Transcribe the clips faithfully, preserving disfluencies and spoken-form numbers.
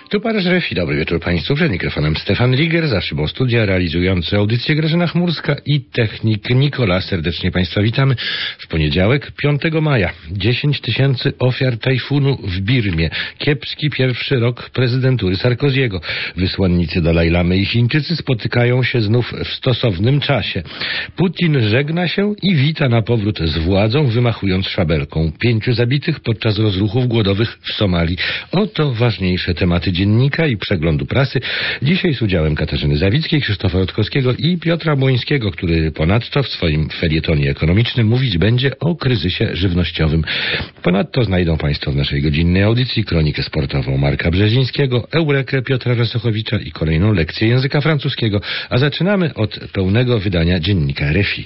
Tu Paryż R F I. Dobry wieczór Państwu. Przed mikrofonem Stefan Riger, za szybą studia, realizujący audycję Grażyna Chmurska i technik Nikola. Serdecznie Państwa witamy w poniedziałek, piątego maja. dziesięć tysięcy ofiar tajfunu w Birmie. Kiepski pierwszy rok prezydentury Sarkoziego. Wysłannicy Dalaj Lamy i Chińczycy spotykają się znów w stosownym czasie. Putin żegna się i wita na powrót z władzą, wymachując szabelką. Pięciu zabitych podczas rozruchów głodowych w Somalii. Oto ważniejsze tematy dziennika i przeglądu prasy. Dzisiaj z udziałem Katarzyny Zawickiej, Krzysztofa Rutkowskiego i Piotra Błońskiego, który ponadto w swoim felietonie ekonomicznym mówić będzie o kryzysie żywnościowym. Ponadto znajdą Państwo w naszej godzinnej audycji kronikę sportową Marka Brzezińskiego, Eurekę Piotra Rosochowicza i kolejną lekcję języka francuskiego. A zaczynamy od pełnego wydania dziennika R F I.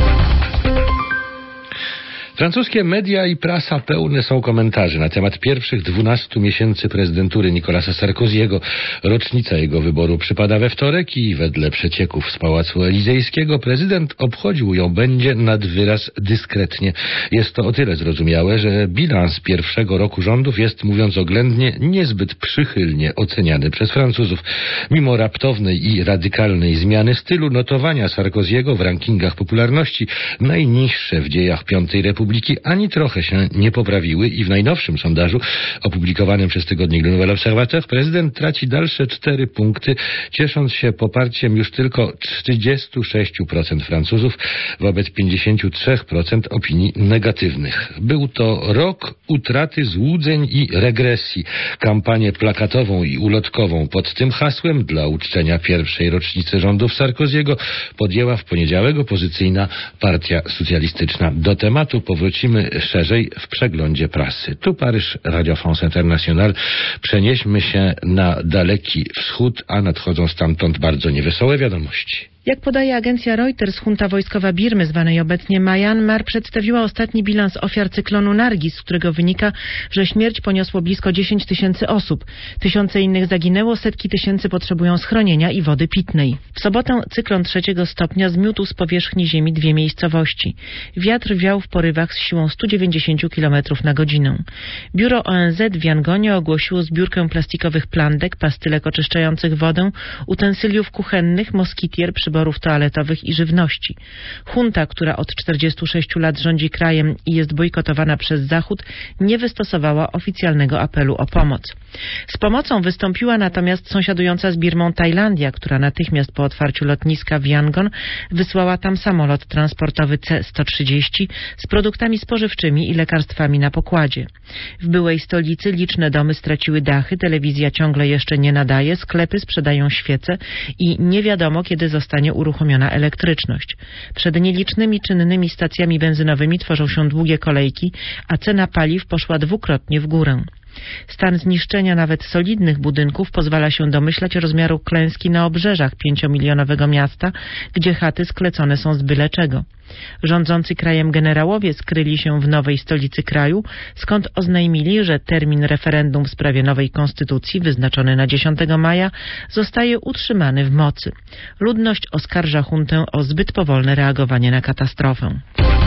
Francuskie media i prasa pełne są komentarzy na temat pierwszych dwunastu miesięcy prezydentury Nicolasa Sarkoziego. Rocznica jego wyboru przypada we wtorek i wedle przecieków z Pałacu Elizejskiego prezydent obchodził ją będzie nad wyraz dyskretnie. Jest to o tyle zrozumiałe, że bilans pierwszego roku rządów jest, mówiąc oględnie, niezbyt przychylnie oceniany przez Francuzów. Mimo raptownej i radykalnej zmiany stylu, notowania Sarkoziego w rankingach popularności, najniższe w dziejach Piątej Republiki, ani trochę się nie poprawiły i w najnowszym sondażu opublikowanym przez tygodnik Le Nouvel Observateur prezydent traci dalsze cztery punkty, ciesząc się poparciem już tylko trzydziestu sześciu procent Francuzów wobec pięćdziesięciu trzech procent opinii negatywnych. Był to rok utraty złudzeń i regresji. Kampanię plakatową i ulotkową pod tym hasłem dla uczczenia pierwszej rocznicy rządów Sarkoziego podjęła w poniedziałek opozycyjna Partia Socjalistyczna. Do tematu powrócimy szerzej w przeglądzie prasy. Tu Paryż, Radio France International. Przenieśmy się na Daleki Wschód, a nadchodzą stamtąd bardzo niewesołe wiadomości. Jak podaje agencja Reuters, junta wojskowa Birmy, zwanej obecnie Myanmar, przedstawiła ostatni bilans ofiar cyklonu Nargis, z którego wynika, że śmierć poniosło blisko dziesięć tysięcy osób. Tysiące innych zaginęło, setki tysięcy potrzebują schronienia i wody pitnej. W sobotę cyklon trzeciego stopnia zmiótł z powierzchni ziemi dwie miejscowości. Wiatr wiał w porywach z siłą stu dziewięćdziesięciu kilometrów na godzinę. Biuro O N Z w Yangonie ogłosiło zbiórkę plastikowych plandek, pastylek oczyszczających wodę, utensyliów kuchennych, moskitier, przyborów toaletowych i żywności. Junta, która od czterdziestu sześciu lat rządzi krajem i jest bojkotowana przez Zachód, nie wystosowała oficjalnego apelu o pomoc. Z pomocą wystąpiła natomiast sąsiadująca z Birmą Tajlandia, która natychmiast po otwarciu lotniska w Yangon wysłała tam samolot transportowy C sto trzydzieści z produktami spożywczymi i lekarstwami na pokładzie. W byłej stolicy liczne domy straciły dachy, telewizja ciągle jeszcze nie nadaje, sklepy sprzedają świece i nie wiadomo, kiedy zostanie uruchomiona elektryczność. Przed nielicznymi czynnymi stacjami benzynowymi tworzą się długie kolejki, a cena paliw poszła dwukrotnie w górę. Stan zniszczenia nawet solidnych budynków pozwala się domyślać rozmiaru klęski na obrzeżach pięciomilionowego miasta, gdzie chaty sklecone są z byle czego. Rządzący krajem generałowie skryli się w nowej stolicy kraju, skąd oznajmili, że termin referendum w sprawie nowej konstytucji, wyznaczony na dziesiątego maja, zostaje utrzymany w mocy. Ludność oskarża juntę o zbyt powolne reagowanie na katastrofę.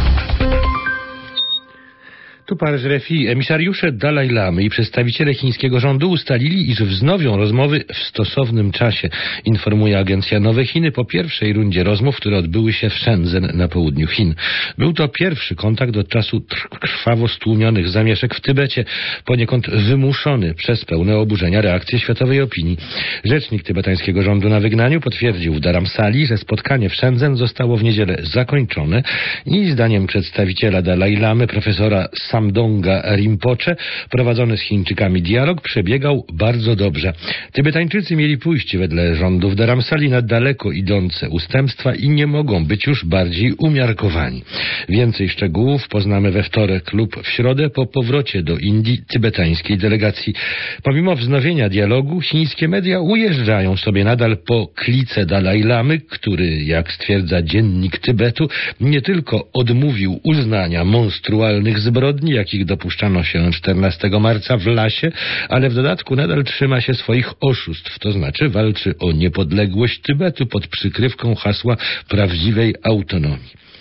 Tu Paryż R F I. Emisariusze Dalaj Lamy i przedstawiciele chińskiego rządu ustalili, iż wznowią rozmowy w stosownym czasie, informuje agencja Nowe Chiny po pierwszej rundzie rozmów, które odbyły się w Shenzhen na południu Chin. Był to pierwszy kontakt od czasu krwawo stłumionych zamieszek w Tybecie, poniekąd wymuszony przez pełne oburzenia reakcję światowej opinii. Rzecznik tybetańskiego rządu na wygnaniu potwierdził w Dharamsali, że spotkanie w Shenzhen zostało w niedzielę zakończone i zdaniem przedstawiciela Dalaj Lamy, profesora Samdonga Rinpoche, prowadzony z Chińczykami dialog przebiegał bardzo dobrze. Tybetańczycy mieli pójść wedle rządów Dharamsali na daleko idące ustępstwa i nie mogą być już bardziej umiarkowani. Więcej szczegółów poznamy we wtorek lub w środę po powrocie do Indii tybetańskiej delegacji. Pomimo wznowienia dialogu, chińskie media ujeżdżają sobie nadal po klice Dalaj Lamy, który, jak stwierdza Dziennik Tybetu, nie tylko odmówił uznania monstrualnych zbrodni, jakich dopuszczano się czternastego marca w Lasie, ale w dodatku nadal trzyma się swoich oszustw, to znaczy walczy o niepodległość Tybetu pod przykrywką hasła prawdziwej autonomii.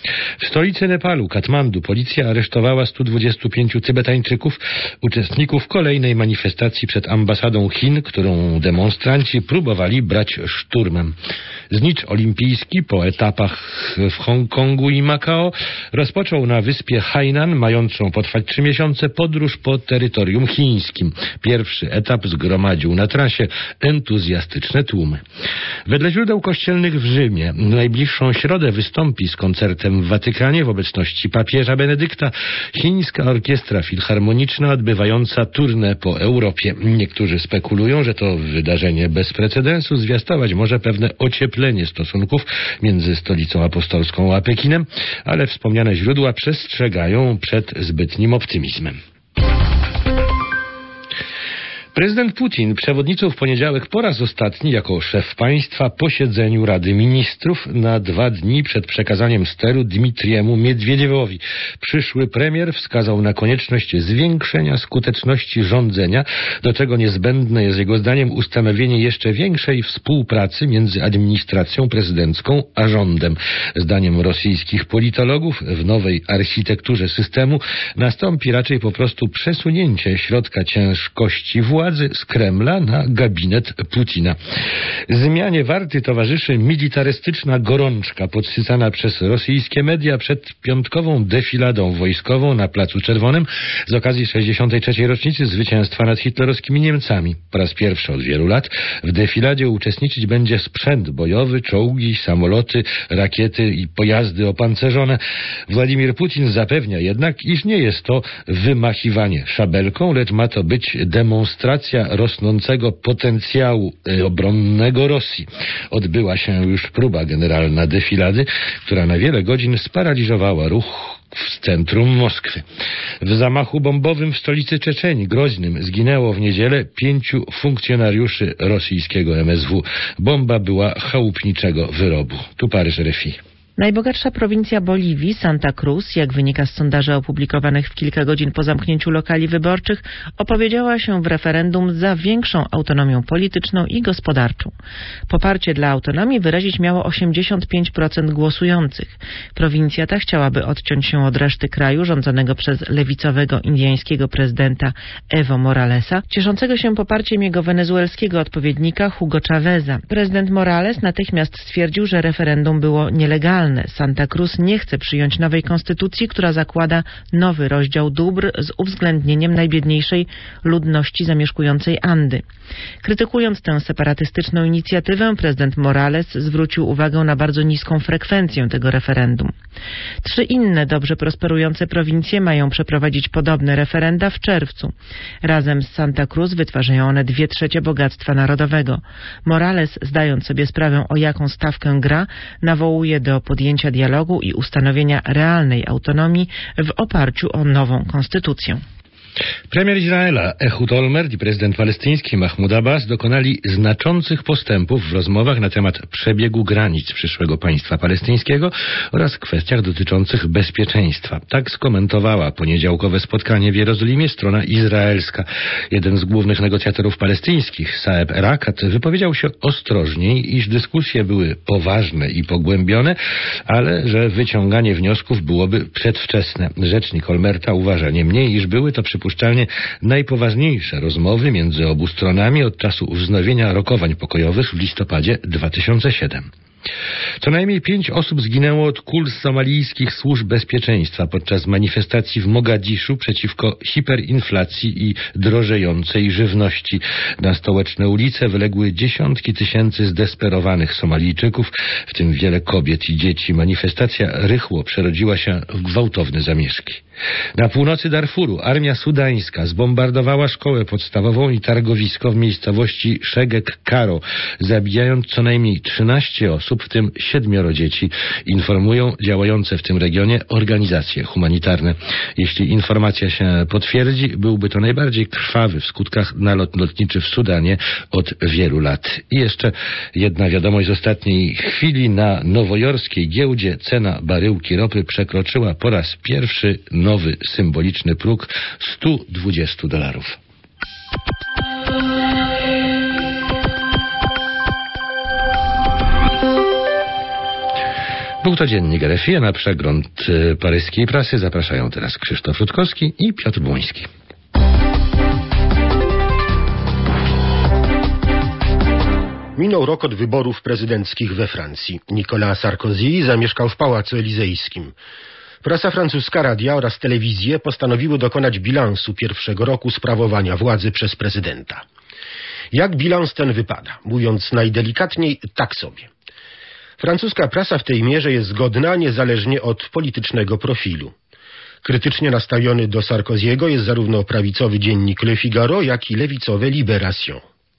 W stolicy Nepalu, Katmandu, policja aresztowała stu dwudziestu pięciu Tybetańczyków, uczestników kolejnej manifestacji przed ambasadą Chin, którą demonstranci próbowali brać szturmem. Znicz olimpijski po etapach w Hongkongu i Makao rozpoczął na wyspie Hainan, mającą potrwać trzy miesiące, podróż po terytorium chińskim. Pierwszy etap zgromadził na trasie entuzjastyczne tłumy. Wedle źródeł kościelnych w Rzymie w najbliższą środę wystąpi z koncertem w Watykanie w obecności papieża Benedykta chińska orkiestra filharmoniczna odbywająca tournée po Europie. Niektórzy spekulują, że to wydarzenie bez precedensu zwiastować może pewne ocieplenie stosunków między stolicą apostolską a Pekinem, ale wspomniane źródła przestrzegają przed zbytnim optymizmem. Prezydent Putin przewodniczył w poniedziałek po raz ostatni jako szef państwa posiedzeniu Rady Ministrów na dwa dni przed przekazaniem steru Dmitriemu Miedwiediewowi. Przyszły premier wskazał na konieczność zwiększenia skuteczności rządzenia, do czego niezbędne jest jego zdaniem ustanowienie jeszcze większej współpracy między administracją prezydencką a rządem. Zdaniem rosyjskich politologów w nowej architekturze systemu nastąpi raczej po prostu przesunięcie środka ciężkości władzy z Kremla na gabinet Putina. Zmianie warty towarzyszy militarystyczna gorączka podsycana przez rosyjskie media przed piątkową defiladą wojskową na Placu Czerwonym z okazji sześćdziesiątej trzeciej rocznicy zwycięstwa nad hitlerowskimi Niemcami. Po raz pierwszy od wielu lat w defiladzie uczestniczyć będzie sprzęt bojowy, czołgi, samoloty, rakiety i pojazdy opancerzone. Władimir Putin zapewnia jednak, iż nie jest to wymachiwanie szabelką, lecz ma to być demonstracja rosnącego potencjału obronnego Rosji. Odbyła się już próba generalna defilady, która na wiele godzin sparaliżowała ruch w centrum Moskwy. W zamachu bombowym w stolicy Czeczenii, Groźnym, zginęło w niedzielę pięciu funkcjonariuszy rosyjskiego M S W. Bomba była chałupniczego wyrobu. Tu Paryż, R F I. Najbogatsza prowincja Boliwii, Santa Cruz, jak wynika z sondaży opublikowanych w kilka godzin po zamknięciu lokali wyborczych, opowiedziała się w referendum za większą autonomią polityczną i gospodarczą. Poparcie dla autonomii wyrazić miało osiemdziesiąt pięć procent głosujących. Prowincja ta chciałaby odciąć się od reszty kraju rządzonego przez lewicowego indyjskiego prezydenta Evo Moralesa, cieszącego się poparciem jego wenezuelskiego odpowiednika Hugo Chaveza. Prezydent Morales natychmiast stwierdził, że referendum było nielegalne. Santa Cruz nie chce przyjąć nowej konstytucji, która zakłada nowy rozdział dóbr z uwzględnieniem najbiedniejszej ludności zamieszkującej Andy. Krytykując tę separatystyczną inicjatywę, prezydent Morales zwrócił uwagę na bardzo niską frekwencję tego referendum. Trzy inne dobrze prosperujące prowincje mają przeprowadzić podobne referenda w czerwcu. Razem z Santa Cruz wytwarzają one dwie trzecie bogactwa narodowego. Morales, zdając sobie sprawę, o jaką stawkę gra, nawołuje do podjęcia dialogu i ustanowienia realnej autonomii w oparciu o nową konstytucję. Premier Izraela Ehud Olmert i prezydent palestyński Mahmoud Abbas dokonali znaczących postępów w rozmowach na temat przebiegu granic przyszłego państwa palestyńskiego oraz kwestiach dotyczących bezpieczeństwa. Tak skomentowała poniedziałkowe spotkanie w Jerozolimie strona izraelska. Jeden z głównych negocjatorów palestyńskich, Saeb Erakat, wypowiedział się ostrożniej, iż dyskusje były poważne i pogłębione, ale że wyciąganie wniosków byłoby przedwczesne. Rzecznik Olmerta uważa niemniej, iż były to przypuszczalnie najpoważniejsze rozmowy między obu stronami od czasu wznowienia rokowań pokojowych w listopadzie dwa tysiące siódmego. Co najmniej pięć osób zginęło od kul somalijskich służb bezpieczeństwa podczas manifestacji w Mogadiszu przeciwko hiperinflacji i drożejącej żywności. Na stołeczne ulice wyległy dziesiątki tysięcy zdesperowanych Somalijczyków, w tym wiele kobiet i dzieci. Manifestacja rychło przerodziła się w gwałtowne zamieszki. Na północy Darfuru armia sudańska zbombardowała szkołę podstawową i targowisko w miejscowości Szegek Karo, zabijając co najmniej trzynaście osób, w tym siedmioro dzieci, informują działające w tym regionie organizacje humanitarne. Jeśli informacja się potwierdzi, byłby to najbardziej krwawy w skutkach nalot lotniczy w Sudanie od wielu lat. I jeszcze jedna wiadomość z ostatniej chwili. Na nowojorskiej giełdzie cena baryłki ropy przekroczyła po raz pierwszy nowy symboliczny próg sto dwadzieścia dolarów. Był to dziennik R F I, a na przegląd y, paryskiej prasy zapraszają teraz Krzysztof Rutkowski i Piotr Błoński. Minął rok od wyborów prezydenckich we Francji. Nicolas Sarkozy zamieszkał w Pałacu Elizejskim. Prasa francuska, radia oraz telewizje postanowiły dokonać bilansu pierwszego roku sprawowania władzy przez prezydenta. Jak bilans ten wypada? Mówiąc najdelikatniej, tak sobie. Francuska prasa w tej mierze jest zgodna niezależnie od politycznego profilu. Krytycznie nastawiony do Sarkozy'ego jest zarówno prawicowy dziennik Le Figaro, jak i lewicowe Libération.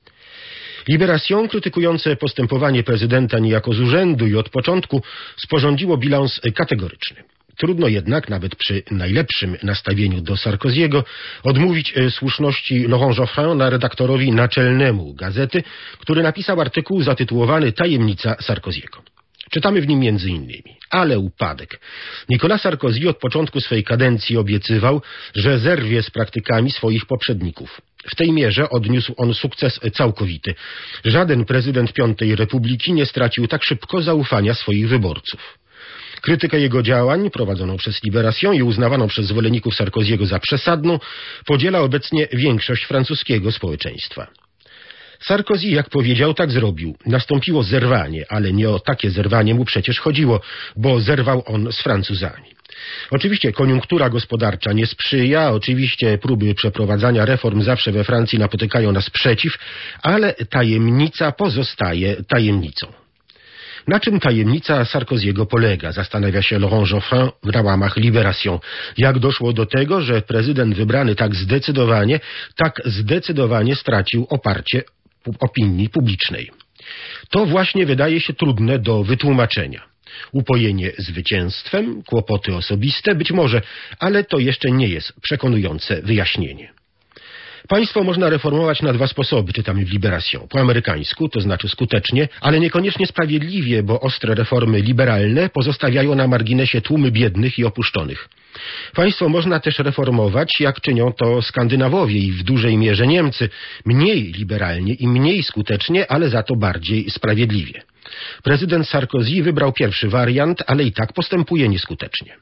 Libération, krytykujące postępowanie prezydenta niejako z urzędu i od początku, sporządziło bilans kategoryczny. Trudno jednak, nawet przy najlepszym nastawieniu do Sarkozy'ego, odmówić słuszności Laurent Geoffrin na redaktorowi naczelnemu gazety, który napisał artykuł zatytułowany Tajemnica Sarkozy'ego. Czytamy w nim między innymi: ale upadek. Nicolas Sarkozy od początku swej kadencji obiecywał, że zerwie z praktykami swoich poprzedników. W tej mierze odniósł on sukces całkowity. Żaden prezydent Piątej Republiki nie stracił tak szybko zaufania swoich wyborców. Krytykę jego działań, prowadzoną przez Libération i uznawaną przez zwolenników Sarkozy'ego za przesadną, podziela obecnie większość francuskiego społeczeństwa. Sarkozy, jak powiedział, tak zrobił. Nastąpiło zerwanie, ale nie o takie zerwanie mu przecież chodziło, bo zerwał on z Francuzami. Oczywiście koniunktura gospodarcza nie sprzyja, oczywiście próby przeprowadzania reform zawsze we Francji napotykają na sprzeciw, ale tajemnica pozostaje tajemnicą. Na czym tajemnica Sarkozy'ego polega, zastanawia się Laurent Geoffrin na łamach Libération. Jak doszło do tego, że prezydent wybrany tak zdecydowanie, tak zdecydowanie stracił oparcie opinii publicznej? To właśnie wydaje się trudne do wytłumaczenia. Upojenie zwycięstwem, kłopoty osobiste, być może, ale to jeszcze nie jest przekonujące wyjaśnienie. Państwo można reformować na dwa sposoby, czytamy w Libération. Po amerykańsku, to znaczy skutecznie, ale niekoniecznie sprawiedliwie, bo ostre reformy liberalne pozostawiają na marginesie tłumy biednych i opuszczonych. Państwo można też reformować, jak czynią to Skandynawowie i w dużej mierze Niemcy, mniej liberalnie i mniej skutecznie, ale za to bardziej sprawiedliwie. Prezydent Sarkozy wybrał pierwszy wariant, ale i tak postępuje nieskutecznie.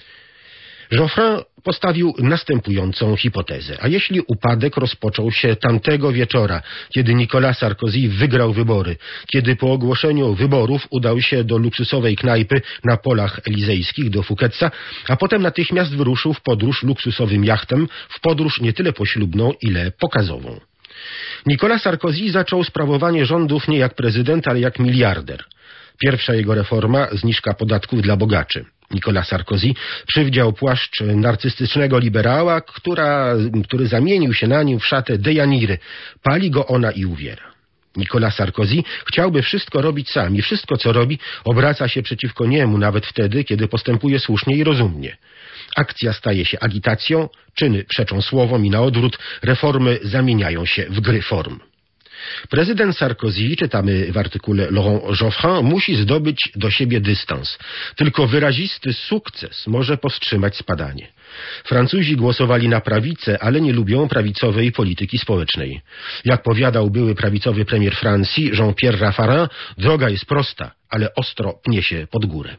Geoffrin postawił następującą hipotezę. A jeśli upadek rozpoczął się tamtego wieczora, kiedy Nicolas Sarkozy wygrał wybory, kiedy po ogłoszeniu wyborów udał się do luksusowej knajpy na polach elizejskich do Fouquetsa, a potem natychmiast wyruszył w podróż luksusowym jachtem, w podróż nie tyle poślubną, ile pokazową. Nicolas Sarkozy zaczął sprawowanie rządów nie jak prezydent, ale jak miliarder. Pierwsza jego reforma, zniżka podatków dla bogaczy. Nicolas Sarkozy przywdział płaszcz narcystycznego liberała, która, który zamienił się na nim w szatę Dejaniry. Pali go ona i uwiera. Nicolas Sarkozy chciałby wszystko robić sam i wszystko, co robi, obraca się przeciwko niemu, nawet wtedy, kiedy postępuje słusznie i rozumnie. Akcja staje się agitacją, czyny przeczą słowom i na odwrót reformy zamieniają się w gry form. Prezydent Sarkozy, czytamy w artykule Laurent Geoffrin, musi zdobyć do siebie dystans. Tylko wyrazisty sukces może powstrzymać spadanie. Francuzi głosowali na prawicę, ale nie lubią prawicowej polityki społecznej. Jak powiadał były prawicowy premier Francji Jean-Pierre Raffarin, droga jest prosta, ale ostro pnie się pod górę.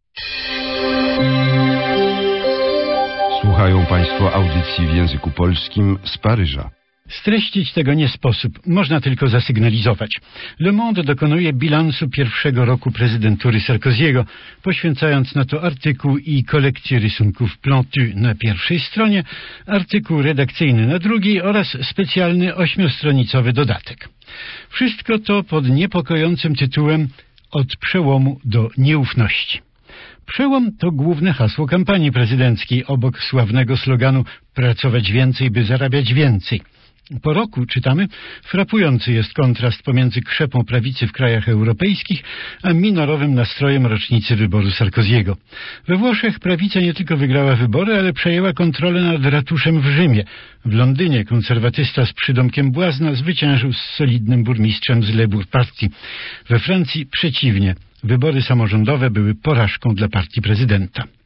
Słuchają Państwo audycji w języku polskim z Paryża. Streścić tego nie sposób, można tylko zasygnalizować. Le Monde dokonuje bilansu pierwszego roku prezydentury Sarkozy'ego, poświęcając na to artykuł i kolekcję rysunków Plantu na pierwszej stronie, artykuł redakcyjny na drugiej oraz specjalny ośmiostronicowy dodatek. Wszystko to pod niepokojącym tytułem Od przełomu do nieufności. Przełom to główne hasło kampanii prezydenckiej, obok sławnego sloganu „Pracować więcej, by zarabiać więcej”. Po roku, czytamy, frapujący jest kontrast pomiędzy krzepą prawicy w krajach europejskich, a minorowym nastrojem rocznicy wyboru Sarkozy'ego. We Włoszech prawica nie tylko wygrała wybory, ale przejęła kontrolę nad ratuszem w Rzymie. W Londynie konserwatysta z przydomkiem błazna zwyciężył z solidnym burmistrzem z Labour Party. We Francji przeciwnie. Wybory samorządowe były porażką dla partii prezydenta.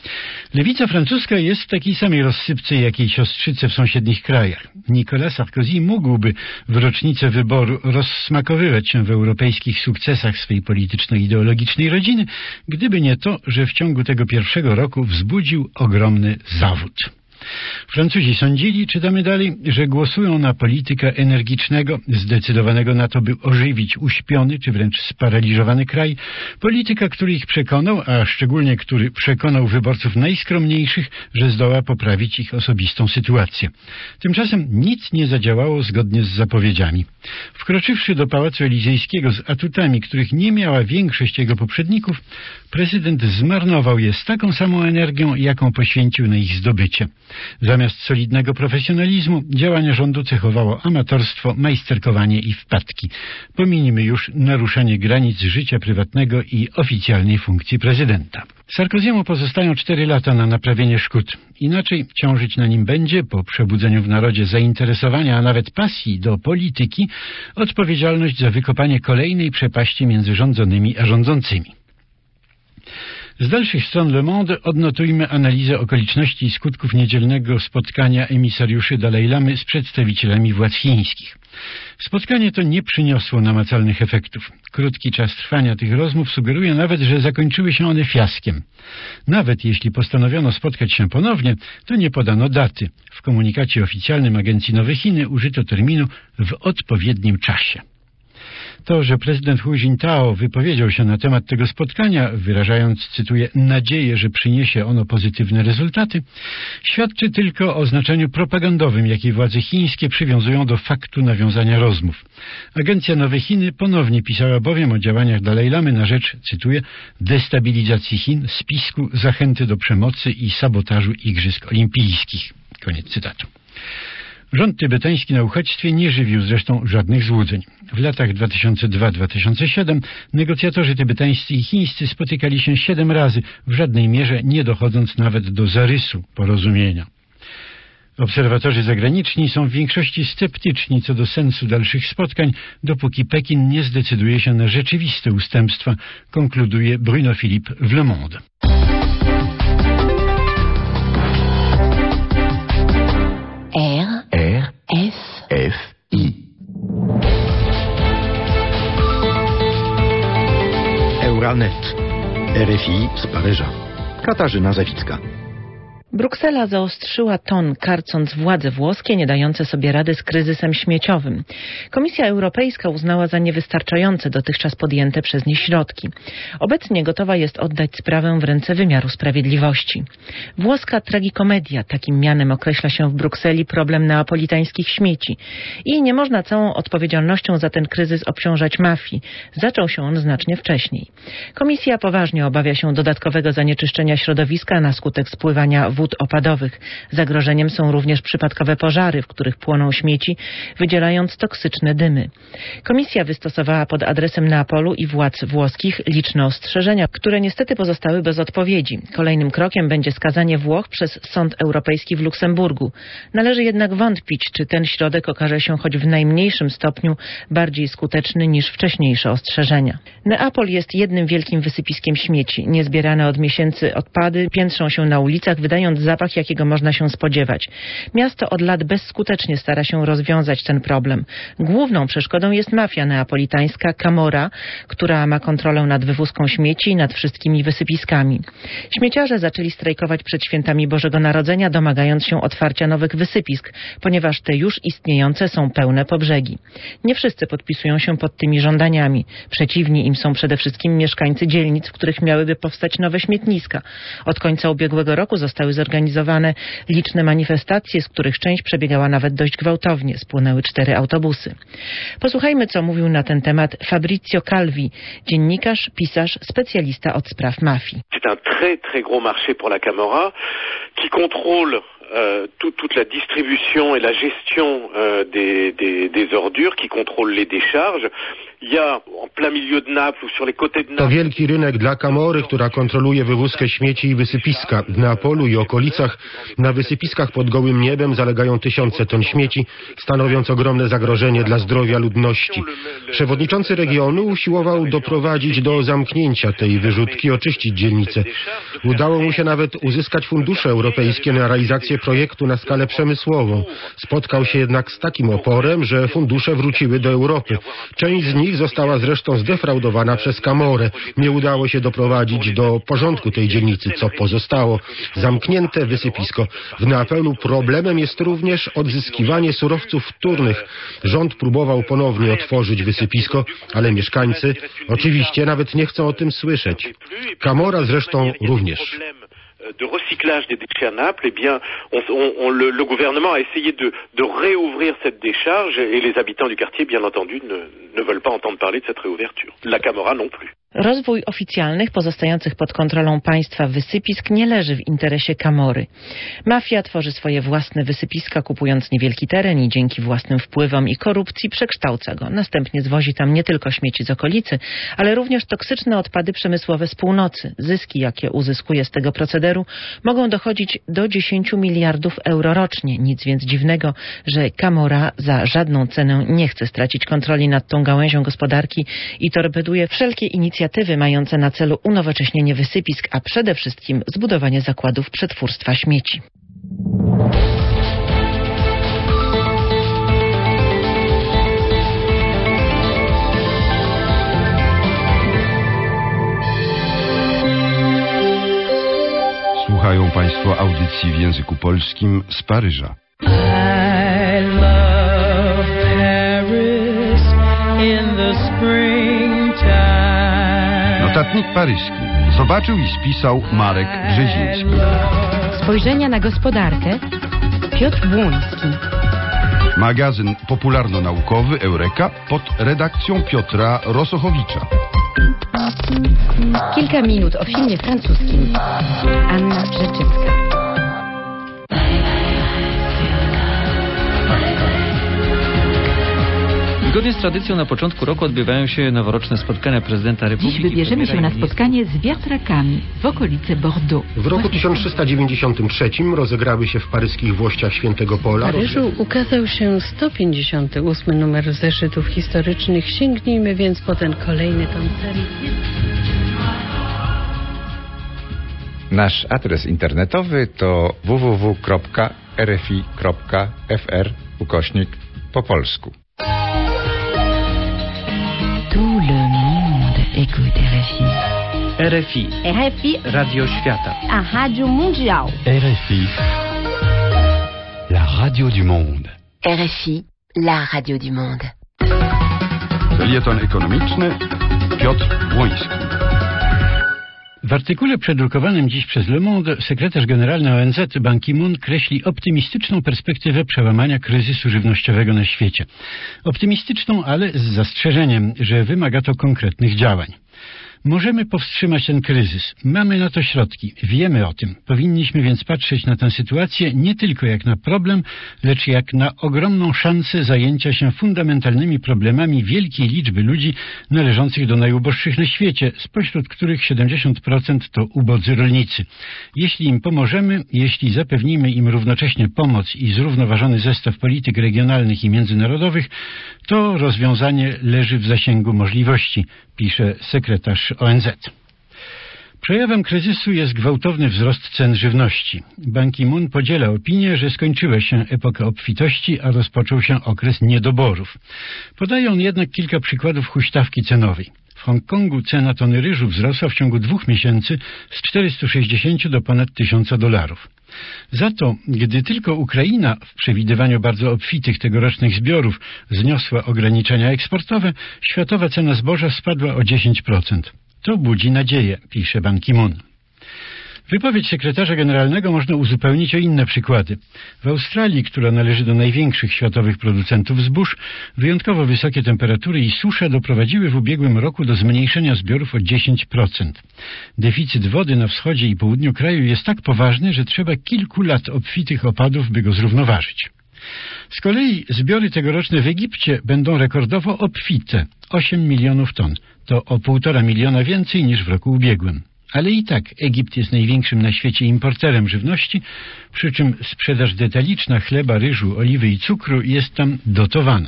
Lewica francuska jest w takiej samej rozsypce jak jej siostrzyce w sąsiednich krajach. Nicolas Sarkozy mógłby w rocznicę wyboru rozsmakowywać się w europejskich sukcesach swej polityczno-ideologicznej rodziny, gdyby nie to, że w ciągu tego pierwszego roku wzbudził ogromny zawód. Francuzi sądzili, czytamy dalej, że głosują na polityka energicznego, zdecydowanego na to, by ożywić uśpiony czy wręcz sparaliżowany kraj, polityka, który ich przekonał, a szczególnie który przekonał wyborców najskromniejszych, że zdoła poprawić ich osobistą sytuację. Tymczasem nic nie zadziałało zgodnie z zapowiedziami. Wkroczywszy do Pałacu Elizejskiego z atutami, których nie miała większość jego poprzedników, prezydent zmarnował je z taką samą energią, jaką poświęcił na ich zdobycie. Zamiast solidnego profesjonalizmu działania rządu cechowało amatorstwo, majsterkowanie i wpadki. Pominijmy już naruszanie granic życia prywatnego i oficjalnej funkcji prezydenta. Sarkoziemu pozostają cztery lata na naprawienie szkód. Inaczej ciążyć na nim będzie, po przebudzeniu w narodzie zainteresowania, a nawet pasji do polityki, odpowiedzialność za wykopanie kolejnej przepaści między rządzonymi a rządzącymi. Z dalszych stron Le Monde odnotujmy analizę okoliczności i skutków niedzielnego spotkania emisariuszy Dalaj Lamy z przedstawicielami władz chińskich. Spotkanie to nie przyniosło namacalnych efektów. Krótki czas trwania tych rozmów sugeruje nawet, że zakończyły się one fiaskiem. Nawet jeśli postanowiono spotkać się ponownie, to nie podano daty. W komunikacie oficjalnym agencji Nowe Chiny użyto terminu w odpowiednim czasie. To, że prezydent Hu Jintao wypowiedział się na temat tego spotkania, wyrażając, cytuję, nadzieję, że przyniesie ono pozytywne rezultaty, świadczy tylko o znaczeniu propagandowym, jakie władze chińskie przywiązują do faktu nawiązania rozmów. Agencja Nowe Chiny ponownie pisała bowiem o działaniach Dalaj Lamy na rzecz, cytuję, destabilizacji Chin, spisku, zachęty do przemocy i sabotażu Igrzysk Olimpijskich. Koniec cytatu. Rząd tybetański na uchodźstwie nie żywił zresztą żadnych złudzeń. W latach dwa tysiące drugi do dwa tysiące siódmego negocjatorzy tybetańscy i chińscy spotykali się siedem razy, w żadnej mierze nie dochodząc nawet do zarysu porozumienia. Obserwatorzy zagraniczni są w większości sceptyczni co do sensu dalszych spotkań, dopóki Pekin nie zdecyduje się na rzeczywiste ustępstwa, konkluduje Bruno Philippe w Le Monde. R F F I Euranet R F I z Paryża. Katarzyna Zawicka. Bruksela zaostrzyła ton, karcąc władze włoskie nie dające sobie rady z kryzysem śmieciowym. Komisja Europejska uznała za niewystarczające dotychczas podjęte przez nie środki. Obecnie gotowa jest oddać sprawę w ręce wymiaru sprawiedliwości. Włoska tragikomedia, takim mianem określa się w Brukseli problem neapolitańskich śmieci. I nie można całą odpowiedzialnością za ten kryzys obciążać mafii. Zaczął się on znacznie wcześniej. Komisja poważnie obawia się dodatkowego zanieczyszczenia środowiska na skutek spływania wód opadowych. Zagrożeniem są również przypadkowe pożary, w których płoną śmieci, wydzielając toksyczne dymy. Komisja wystosowała pod adresem Neapolu i władz włoskich liczne ostrzeżenia, które niestety pozostały bez odpowiedzi. Kolejnym krokiem będzie skazanie Włoch przez Sąd Europejski w Luksemburgu. Należy jednak wątpić, czy ten środek okaże się choć w najmniejszym stopniu bardziej skuteczny niż wcześniejsze ostrzeżenia. Neapol jest jednym wielkim wysypiskiem śmieci. Niezbierane od miesięcy odpady piętrzą się na ulicach, wydając zapach, jakiego można się spodziewać. Miasto od lat bezskutecznie stara się rozwiązać ten problem. Główną przeszkodą jest mafia neapolitańska Camorra, która ma kontrolę nad wywózką śmieci i nad wszystkimi wysypiskami. Śmieciarze zaczęli strajkować przed świętami Bożego Narodzenia, domagając się otwarcia nowych wysypisk, ponieważ te już istniejące są pełne po brzegi. Nie wszyscy podpisują się pod tymi żądaniami. Przeciwni im są przede wszystkim mieszkańcy dzielnic, w których miałyby powstać nowe śmietniska. Od końca ubiegłego roku zostały zorganizowane liczne manifestacje, z których część przebiegała nawet dość gwałtownie. Spłynęły cztery autobusy. Posłuchajmy, co mówił na ten temat Fabrizio Calvi, dziennikarz, pisarz, specjalista od spraw mafii. C'est un très très gros marché pour la Camorra qui contrôle Euh, tout, toute la distribution et la gestion euh, des, des, des ordures, qui contrôle les décharges. To wielki rynek dla Camory, która kontroluje wywózkę śmieci i wysypiska. W Neapolu i okolicach na wysypiskach pod gołym niebem zalegają tysiące ton śmieci, stanowiąc ogromne zagrożenie dla zdrowia ludności. Przewodniczący regionu usiłował doprowadzić do zamknięcia tej wyrzutki, oczyścić dzielnicę. Udało mu się nawet uzyskać fundusze europejskie na realizację projektu na skalę przemysłową. Spotkał się jednak z takim oporem, że fundusze wróciły do Europy. Część z nich została zresztą zdefraudowana przez Camorę. Nie udało się doprowadzić do porządku tej dzielnicy, co pozostało. Zamknięte wysypisko. W Neapolu problemem jest również odzyskiwanie surowców wtórnych. Rząd próbował ponownie otworzyć wysypisko, ale mieszkańcy oczywiście nawet nie chcą o tym słyszeć. Camora zresztą również. de recyclage des déchets à Naples, eh bien, on, on, on, le, le gouvernement a essayé de, de réouvrir cette décharge et les habitants du quartier, bien entendu, ne, ne veulent pas entendre parler de cette réouverture. La Camorra non plus. Rozwój oficjalnych, pozostających pod kontrolą państwa wysypisk nie leży w interesie Camory. Mafia tworzy swoje własne wysypiska, kupując niewielki teren i dzięki własnym wpływom i korupcji przekształca go. Następnie zwozi tam nie tylko śmieci z okolicy, ale również toksyczne odpady przemysłowe z północy. Zyski, jakie uzyskuje z tego procederu, mogą dochodzić do dziesięciu miliardów euro rocznie. Nic więc dziwnego, że Camora za żadną cenę nie chce stracić kontroli nad tą gałęzią gospodarki i torpeduje wszelkie inicjatywy mające na celu unowocześnienie wysypisk, a przede wszystkim zbudowanie zakładów przetwórstwa śmieci. Słuchają Państwo audycji w języku polskim z Paryża. I love Paris in the springtime. Notatnik paryski zobaczył i spisał Marek Brzeziński. Spojrzenia na gospodarkę Piotr Błoński. Magazyn popularno-naukowy Eureka pod redakcją Piotra Rosochowicza. Kilka minut o filmie francuskim. Anna Rzeczewska. Zgodnie z tradycją na początku roku odbywają się noworoczne spotkania prezydenta Republiki. Dziś wybierzemy się na spotkanie z wiatrakami w okolice Bordeaux. W roku tysiąc trzysta dziewięćdziesiątym trzecim rozegrały się w paryskich Włościach Świętego Pola. W Paryżu ukazał się sto pięćdziesiąty ósmy numer zeszytów historycznych. Sięgnijmy więc po ten kolejny tom serii. Nasz adres internetowy to w w w kropka r f i kropka f r ukośnik po polsku. Tout le monde écoute R F I. R F I. R F I. Radio Świata. A Radio Mondial. R F I. La radio du monde. R F I. La radio du monde. Felieton ekonomiczny Piotr Błoński. W artykule przedrukowanym dziś przez Le Monde sekretarz generalny O N Z Ban Ki-moon kreśli optymistyczną perspektywę przełamania kryzysu żywnościowego na świecie. Optymistyczną, ale z zastrzeżeniem, że wymaga to konkretnych działań. Możemy powstrzymać ten kryzys. Mamy na to środki. Wiemy o tym. Powinniśmy więc patrzeć na tę sytuację nie tylko jak na problem, lecz jak na ogromną szansę zajęcia się fundamentalnymi problemami wielkiej liczby ludzi należących do najuboższych na świecie, spośród których siedemdziesiąt procent to ubodzy rolnicy. Jeśli im pomożemy, jeśli zapewnimy im równocześnie pomoc i zrównoważony zestaw polityk regionalnych i międzynarodowych, to rozwiązanie leży w zasięgu możliwości, pisze sekretarz O N Z. Przejawem kryzysu jest gwałtowny wzrost cen żywności. Ban Ki-moon podziela opinię, że skończyła się epoka obfitości, a rozpoczął się okres niedoborów. Podaje on jednak kilka przykładów huśtawki cenowej. W Hongkongu cena tony ryżu wzrosła w ciągu dwóch miesięcy z czterystu sześćdziesięciu do ponad tysiąca dolarów. Za to, gdy tylko Ukraina w przewidywaniu bardzo obfitych tegorocznych zbiorów zniosła ograniczenia eksportowe, światowa cena zboża spadła o dziesięć procent. To budzi nadzieję, pisze Ban Ki-moon. Wypowiedź sekretarza generalnego można uzupełnić o inne przykłady. W Australii, która należy do największych światowych producentów zbóż, wyjątkowo wysokie temperatury i susza doprowadziły w ubiegłym roku do zmniejszenia zbiorów o dziesięć procent. Deficyt wody na wschodzie i południu kraju jest tak poważny, że trzeba kilku lat obfitych opadów, by go zrównoważyć. Z kolei zbiory tegoroczne w Egipcie będą rekordowo obfite – osiem milionów ton. To o półtora miliona więcej niż w roku ubiegłym. Ale i tak Egipt jest największym na świecie importerem żywności, przy czym sprzedaż detaliczna chleba, ryżu, oliwy i cukru jest tam dotowana.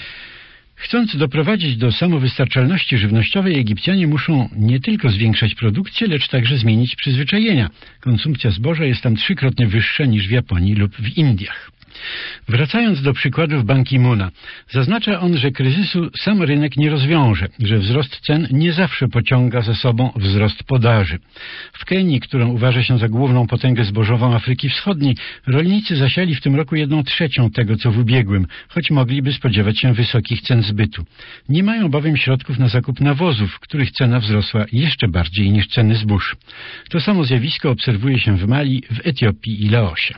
Chcąc doprowadzić do samowystarczalności żywnościowej, Egipcjanie muszą nie tylko zwiększać produkcję, lecz także zmienić przyzwyczajenia. Konsumpcja zboża jest tam trzykrotnie wyższa niż w Japonii lub w Indiach. Wracając do przykładów Ban Ki-moona, zaznacza on, że kryzysu sam rynek nie rozwiąże, że wzrost cen nie zawsze pociąga za sobą wzrost podaży. W Kenii, którą uważa się za główną potęgę zbożową Afryki Wschodniej, rolnicy zasiali w tym roku jedną trzecią tego, co w ubiegłym, choć mogliby spodziewać się wysokich cen zbytu. Nie mają bowiem środków na zakup nawozów, których cena wzrosła jeszcze bardziej niż ceny zbóż. To samo zjawisko obserwuje się w Mali, w Etiopii i Laosie.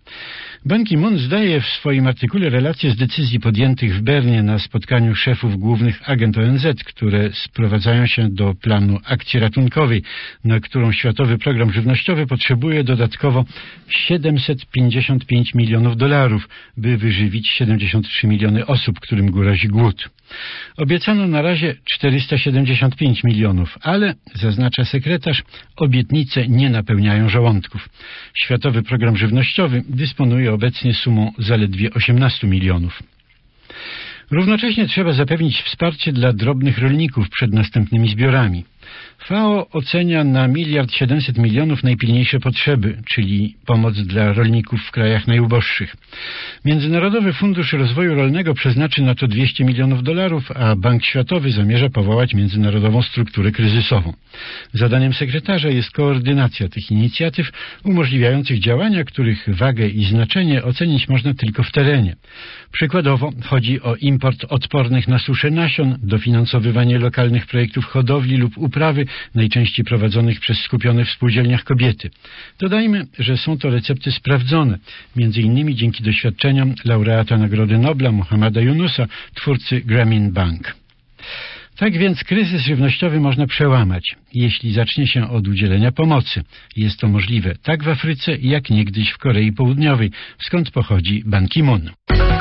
Ban Ki-moon zdaje w swoim artykule relacje z decyzji podjętych w Bernie na spotkaniu szefów głównych agent O N Z, które sprowadzają się do planu akcji ratunkowej, na którą Światowy Program Żywnościowy potrzebuje dodatkowo siedemset pięćdziesiąt pięć milionów dolarów, by wyżywić siedemdziesiąt trzy miliony osób, którym grozi głód. Obiecano na razie czterysta siedemdziesiąt pięć milionów, ale, zaznacza sekretarz, obietnice nie napełniają żołądków. Światowy Program Żywnościowy dysponuje obecnie sumą zaledwie osiemnaście milionów. Równocześnie trzeba zapewnić wsparcie dla drobnych rolników przed następnymi zbiorami. F A O ocenia na miliard siedemset milionów najpilniejsze potrzeby, czyli pomoc dla rolników w krajach najuboższych. Międzynarodowy Fundusz Rozwoju Rolnego przeznaczy na to dwieście milionów dolarów, a Bank Światowy zamierza powołać międzynarodową strukturę kryzysową. Zadaniem sekretarza jest koordynacja tych inicjatyw umożliwiających działania, których wagę i znaczenie ocenić można tylko w terenie. Przykładowo chodzi o import odpornych na suszę nasion, dofinansowywanie lokalnych projektów hodowli lub uprawy, najczęściej prowadzonych przez skupione w spółdzielniach kobiety. Dodajmy, że są to recepty sprawdzone, między innymi dzięki doświadczeniom laureata Nagrody Nobla Muhammada Yunusa, twórcy Grameen Bank. Tak więc kryzys żywnościowy można przełamać, jeśli zacznie się od udzielenia pomocy. Jest to możliwe tak w Afryce, jak niegdyś w Korei Południowej, skąd pochodzi Ban Ki-moon.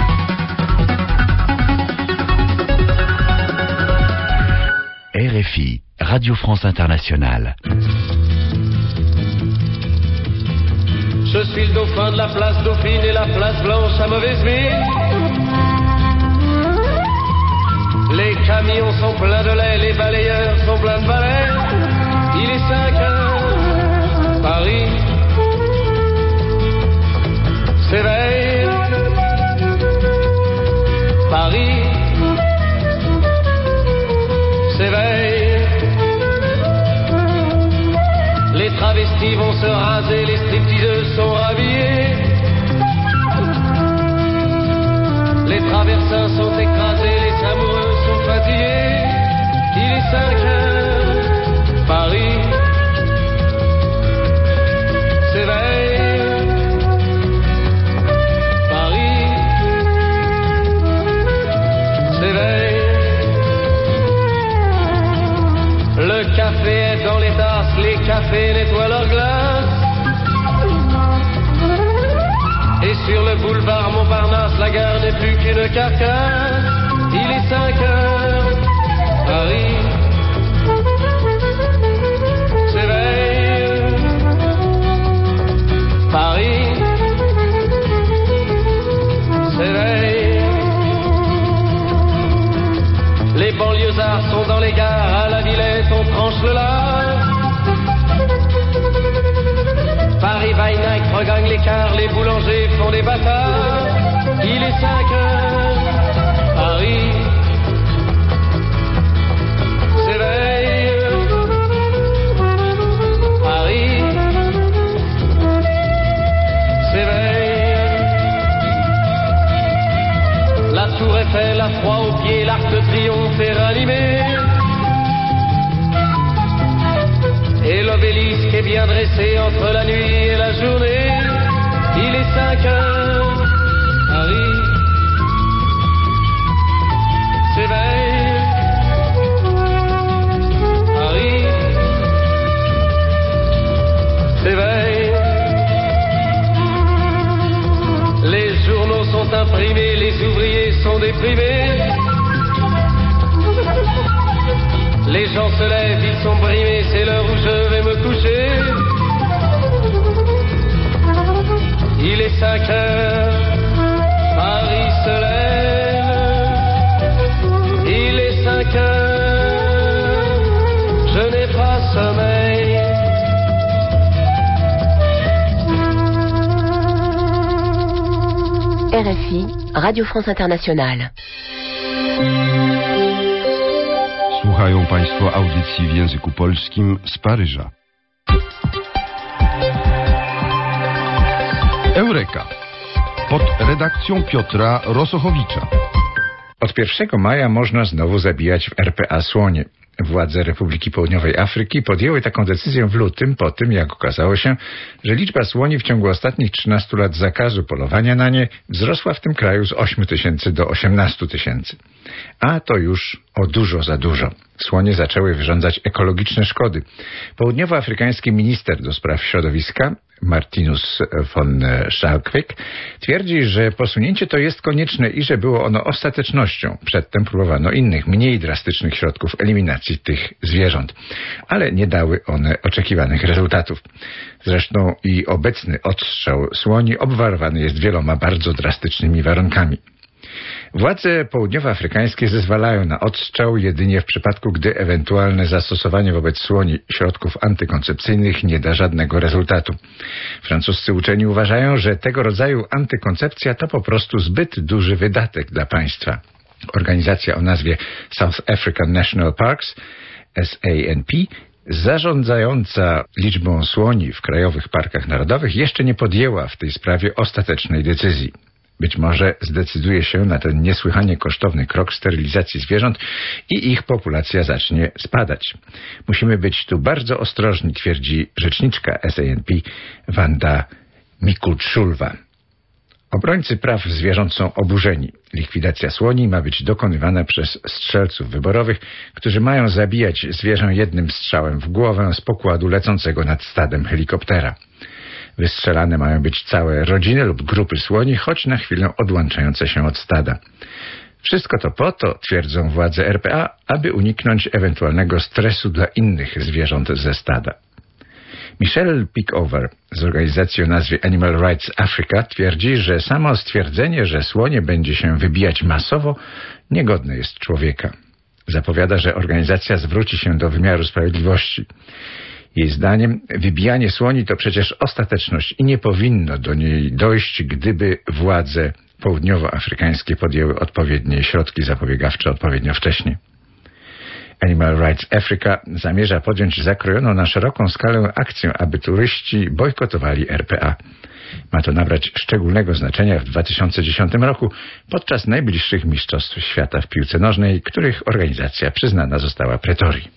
R F I, Radio France Internationale. Je suis le dauphin de la place Dauphine et la place Blanche à mauvaise mine. Les camions sont pleins de lait, les balayeurs sont pleins de balais. Il est cinq heures, Paris s'éveille. Paris s'éveille. Les travestis vont se raser, les stripteaseuses sont rhabillées. Les traversins sont écrasés, les amoureux sont fatigués. Il est cinq heures, Paris s'éveille. Paris s'éveille. Le café est dans les tasses, les cafés nettoient leurs glaces. Et sur le boulevard Montparnasse, la gare n'est plus qu'une carcasse. Il est cinq heures, Paris s'éveille. Paris s'éveille. Les banlieusards sont dans les gares, à la Villette on tranche le lard. Paris by night regagne l'écart, les boulangers font des bâtards. Il est cinq heures, Paris s'éveille. Paris s'éveille. La tour Eiffel a froid aux pieds, l'arc de triomphe est ranimé. Et l'obélisque est bien dressé entre la nuit et la journée. Il est cinq heures, Paris s'éveille. Paris s'éveille. Les journaux sont imprimés, les ouvriers sont déprimés. Les gens se lèvent, ils sont brimés, c'est l'heure où je vais me coucher. Il est cinq heures, Paris se lève. Il est cinq heures, je n'ai pas sommeil. R F I, Radio France Internationale. Słuchają Państwo audycji w języku polskim z Paryża. Eureka. Pod redakcją Piotra Rosochowicza. Od pierwszego maja można znowu zabijać w R P A słonie. Władze Republiki Południowej Afryki podjęły taką decyzję w lutym, po tym jak okazało się, że liczba słoni w ciągu ostatnich trzynastu lat zakazu polowania na nie wzrosła w tym kraju z ośmiu tysięcy do osiemnastu tysięcy. A to już o dużo za dużo. Słonie zaczęły wyrządzać ekologiczne szkody. Południowoafrykański minister do spraw środowiska Martinus von Schalkwijk twierdzi, że posunięcie to jest konieczne i że było ono ostatecznością. Przedtem próbowano innych, mniej drastycznych środków eliminacji tych zwierząt, ale nie dały one oczekiwanych rezultatów. Zresztą i obecny odstrzał słoni obwarowany jest wieloma bardzo drastycznymi warunkami. Władze południowoafrykańskie zezwalają na odstrzał jedynie w przypadku, gdy ewentualne zastosowanie wobec słoni środków antykoncepcyjnych nie da żadnego rezultatu. Francuscy uczeni uważają, że tego rodzaju antykoncepcja to po prostu zbyt duży wydatek dla państwa. Organizacja o nazwie South African National Parks, S A N P, zarządzająca liczbą słoni w krajowych parkach narodowych, jeszcze nie podjęła w tej sprawie ostatecznej decyzji. Być może zdecyduje się na ten niesłychanie kosztowny krok sterylizacji zwierząt i ich populacja zacznie spadać. Musimy być tu bardzo ostrożni, twierdzi rzeczniczka S A N P Wanda Mikulczulwa. Obrońcy praw zwierząt są oburzeni. Likwidacja słoni ma być dokonywana przez strzelców wyborowych, którzy mają zabijać zwierzę jednym strzałem w głowę z pokładu lecącego nad stadem helikoptera. Wystrzelane mają być całe rodziny lub grupy słoni, choć na chwilę odłączające się od stada. Wszystko to po to, twierdzą władze R P A, aby uniknąć ewentualnego stresu dla innych zwierząt ze stada. Michelle Pickover z organizacji o nazwie Animal Rights Africa twierdzi, że samo stwierdzenie, że słonie będzie się wybijać masowo, niegodne jest człowieka. Zapowiada, że organizacja zwróci się do wymiaru sprawiedliwości. Jej zdaniem wybijanie słoni to przecież ostateczność i nie powinno do niej dojść, gdyby władze południowoafrykańskie podjęły odpowiednie środki zapobiegawcze odpowiednio wcześnie. Animal Rights Africa zamierza podjąć zakrojoną na szeroką skalę akcję, aby turyści bojkotowali R P A. Ma to nabrać szczególnego znaczenia w dwa tysiące dziesiątym roku podczas najbliższych mistrzostw świata w piłce nożnej, których organizacja przyznana została Pretorii.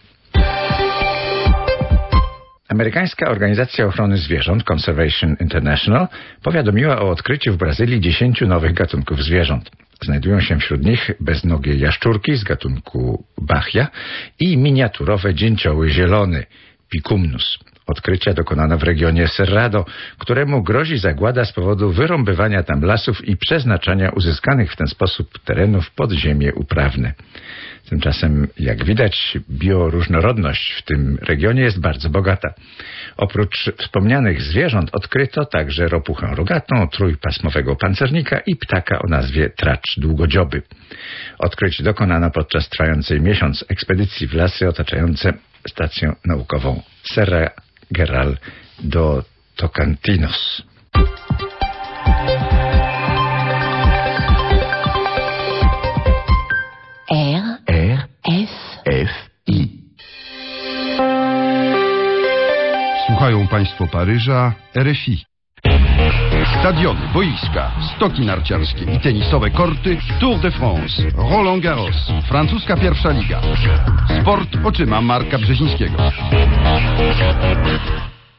Amerykańska Organizacja Ochrony Zwierząt Conservation International powiadomiła o odkryciu w Brazylii dziesięciu nowych gatunków zwierząt. Znajdują się wśród nich beznogie jaszczurki z gatunku Bachia i miniaturowe dzięcioły zielony Picumnus. Odkrycia dokonano w regionie Cerrado, któremu grozi zagłada z powodu wyrąbywania tam lasów i przeznaczania uzyskanych w ten sposób terenów pod ziemie uprawne. Tymczasem, jak widać, bioróżnorodność w tym regionie jest bardzo bogata. Oprócz wspomnianych zwierząt odkryto także ropuchę rogatą, trójpasmowego pancernika i ptaka o nazwie tracz długodzioby. Odkryć dokonano podczas trwającej miesiąc ekspedycji w lasy otaczające stację naukową Serra Geral do Tocantins. R. R. F. F. I. Słuchają Państwo Paryża, R F I. Stadiony, boiska, stoki narciarskie i tenisowe korty, Tour de France, Roland Garros, francuska pierwsza liga. Sport oczyma Marka Brzezińskiego.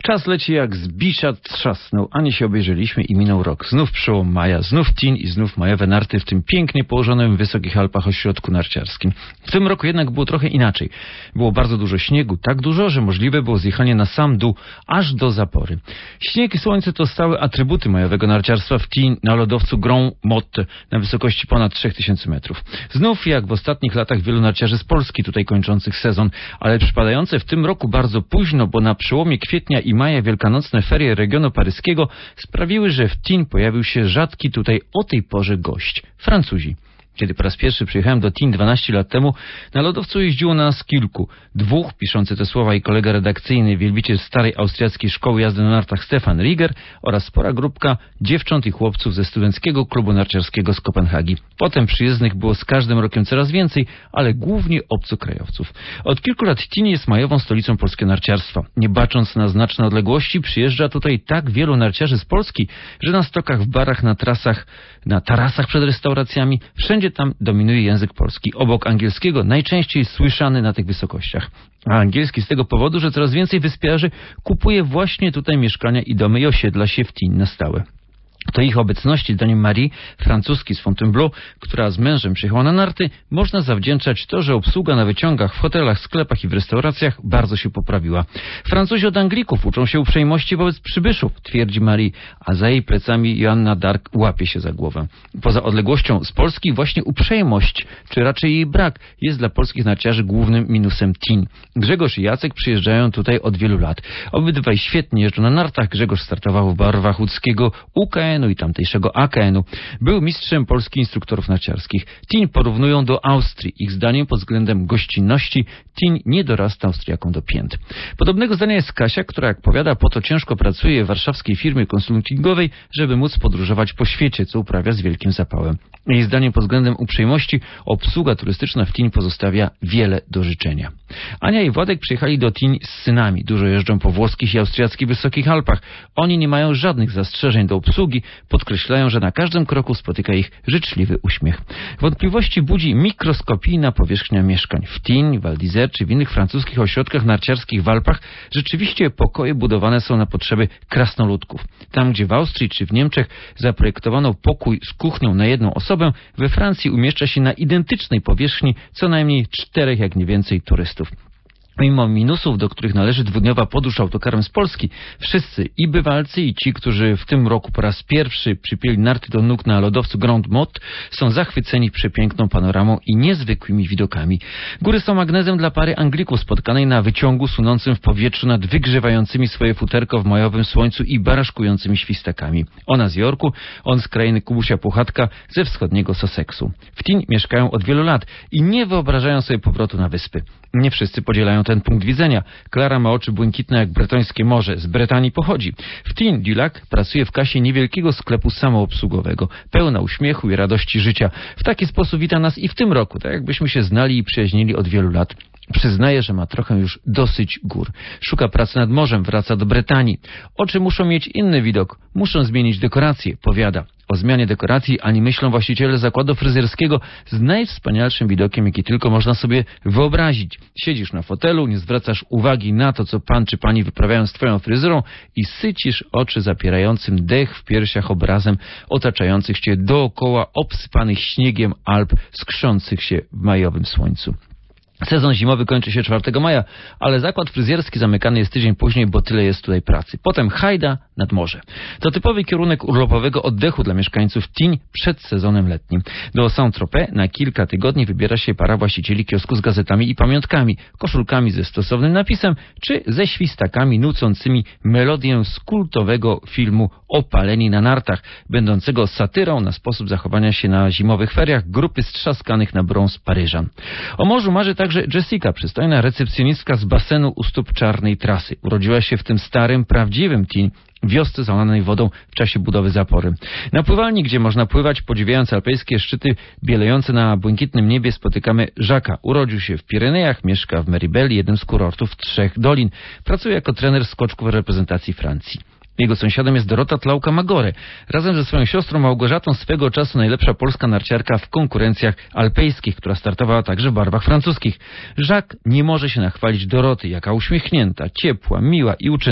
Czas leci jak z bicza trzasnął, ani się obejrzeliśmy i minął rok. Znów przełom maja, znów Tin i znów majowe narty w tym pięknie położonym w wysokich Alpach ośrodku narciarskim. W tym roku jednak było trochę inaczej. Było bardzo dużo śniegu, tak dużo, że możliwe było zjechanie na sam dół, aż do zapory. Śnieg i słońce to stałe atrybuty majowego narciarstwa w Tin na lodowcu Grand Motte na wysokości ponad trzech tysięcy metrów. Znów jak w ostatnich latach wielu narciarzy z Polski tutaj kończących sezon, ale przypadające w tym roku bardzo późno, bo na przełomie kwietnia i maja wielkanocne ferie regionu paryskiego sprawiły, że w Tin pojawił się rzadki tutaj o tej porze gość – Francuzi. Kiedy po raz pierwszy przyjechałem do Tin dwanaście lat temu, na lodowcu jeździło nas kilku. Dwóch, piszący te słowa i kolega redakcyjny, wielbiciel starej austriackiej szkoły jazdy na nartach Stefan Rieger oraz spora grupka dziewcząt i chłopców ze studenckiego klubu narciarskiego z Kopenhagi. Potem przyjezdnych było z każdym rokiem coraz więcej, ale głównie obcokrajowców. Od kilku lat Tin jest majową stolicą polskiego narciarstwa. Nie bacząc na znaczne odległości, przyjeżdża tutaj tak wielu narciarzy z Polski, że na stokach, w barach, na trasach, na tarasach przed restauracjami, wszędzie tam dominuje język polski. Obok angielskiego najczęściej słyszany na tych wysokościach. A angielski z tego powodu, że coraz więcej wyspiarzy kupuje właśnie tutaj mieszkania i domy i osiedla się w Tin na stałe. To ich obecności zdaniem Marie, francuski z Fontainebleau, która z mężem przyjechała na narty, można zawdzięczać to, że obsługa na wyciągach, w hotelach, sklepach i w restauracjach bardzo się poprawiła. Francuzi od Anglików uczą się uprzejmości wobec przybyszów, twierdzi Marie, a za jej plecami Joanna d'Arc łapie się za głowę. Poza odległością z Polski właśnie uprzejmość, czy raczej jej brak, jest dla polskich narciarzy głównym minusem Tin. Grzegorz i Jacek przyjeżdżają tutaj od wielu lat. Obydwaj świetnie jeżdżą na nartach. Grzegorz startował w barwach łódzkiego U K N u i tamtejszego A K N u. Był mistrzem Polski instruktorów narciarskich. Tin porównują do Austrii. Ich zdaniem pod względem gościnności Tin nie dorasta Austriakom do pięt. Podobnego zdania jest Kasia, która jak powiada, po to ciężko pracuje w warszawskiej firmie konsultingowej, żeby móc podróżować po świecie, co uprawia z wielkim zapałem. Jej zdaniem pod względem uprzejmości obsługa turystyczna w Tin pozostawia wiele do życzenia. Ania i Władek przyjechali do Tin z synami. Dużo jeżdżą po włoskich i austriackich Wysokich Alpach. Oni nie mają żadnych zastrzeżeń do obsługi. Podkreślają, że na każdym kroku spotyka ich życzliwy uśmiech. Wątpliwości budzi mikroskopijna powierzchnia mieszkań. W Tin, Val d'Isère czy w innych francuskich ośrodkach narciarskich w Alpach rzeczywiście pokoje budowane są na potrzeby krasnoludków. Tam, gdzie w Austrii czy w Niemczech zaprojektowano pokój z kuchnią na jedną osobę, we Francji umieszcza się na identycznej powierzchni co najmniej czterech, jak nie więcej, turystów. Mimo minusów, do których należy dwudniowa podróż autokarem z Polski, wszyscy i bywalcy, i ci, którzy w tym roku po raz pierwszy przypięli narty do nóg na lodowcu Grand Motte, są zachwyceni przepiękną panoramą i niezwykłymi widokami. Góry są magnesem dla pary Anglików spotkanej na wyciągu sunącym w powietrzu nad wygrzewającymi swoje futerko w majowym słońcu i baraszkującymi świstakami. Ona z Yorku, on z krainy Kubusia Puchatka ze wschodniego Sussexu. W Tin mieszkają od wielu lat i nie wyobrażają sobie powrotu na wyspy. Nie wszyscy podzielają ten punkt widzenia. Klara ma oczy błękitne jak bretońskie morze. Z Brytanii pochodzi. W Tin Dulac pracuje w kasie niewielkiego sklepu samoobsługowego. Pełna uśmiechu i radości życia. W taki sposób wita nas i w tym roku, tak jakbyśmy się znali i przyjaźnili od wielu lat. Przyznaje, że ma trochę już dosyć gór. Szuka pracy nad morzem, wraca do Brytanii. Oczy muszą mieć inny widok. Muszą zmienić dekoracje, powiada. O zmianie dekoracji ani myślą właściciele zakładu fryzjerskiego z najwspanialszym widokiem, jaki tylko można sobie wyobrazić. Siedzisz na fotelu, nie zwracasz uwagi na to, co pan czy pani wyprawiają z twoją fryzurą i sycisz oczy zapierającym dech w piersiach obrazem otaczających cię dookoła obsypanych śniegiem Alp skrzących się w majowym słońcu. Sezon zimowy kończy się czwartego maja, ale zakład fryzjerski zamykany jest tydzień później, bo tyle jest tutaj pracy. Potem hajda nad morze. To typowy kierunek urlopowego oddechu dla mieszkańców Tin przed sezonem letnim. Do Saint-Tropez na kilka tygodni wybiera się para właścicieli kiosku z gazetami i pamiątkami, koszulkami ze stosownym napisem, czy ze świstakami nucącymi melodię z kultowego filmu Opaleni na nartach, będącego satyrą na sposób zachowania się na zimowych feriach grupy strzaskanych na brąz Paryżan. O morzu marzy także Jessica, przystojna recepcjonistka z basenu u stóp czarnej trasy. Urodziła się w tym starym, prawdziwym Tin, wiosce zalanej wodą w czasie budowy zapory. Na pływalni, gdzie można pływać, podziwiając alpejskie szczyty bielejące na błękitnym niebie, spotykamy Jacques'a. Urodził się w Pirenejach, mieszka w Meribel, jednym z kurortów Trzech Dolin. Pracuje jako trener skoczków reprezentacji Francji. Jego sąsiadem jest Dorota Tlauka-Magore. Razem ze swoją siostrą Małgorzatą, swego czasu najlepsza polska narciarka w konkurencjach alpejskich, która startowała także w barwach francuskich. Jacques nie może się nachwalić Doroty, jaka uśmiechnięta, ciepła, miła i uczynna.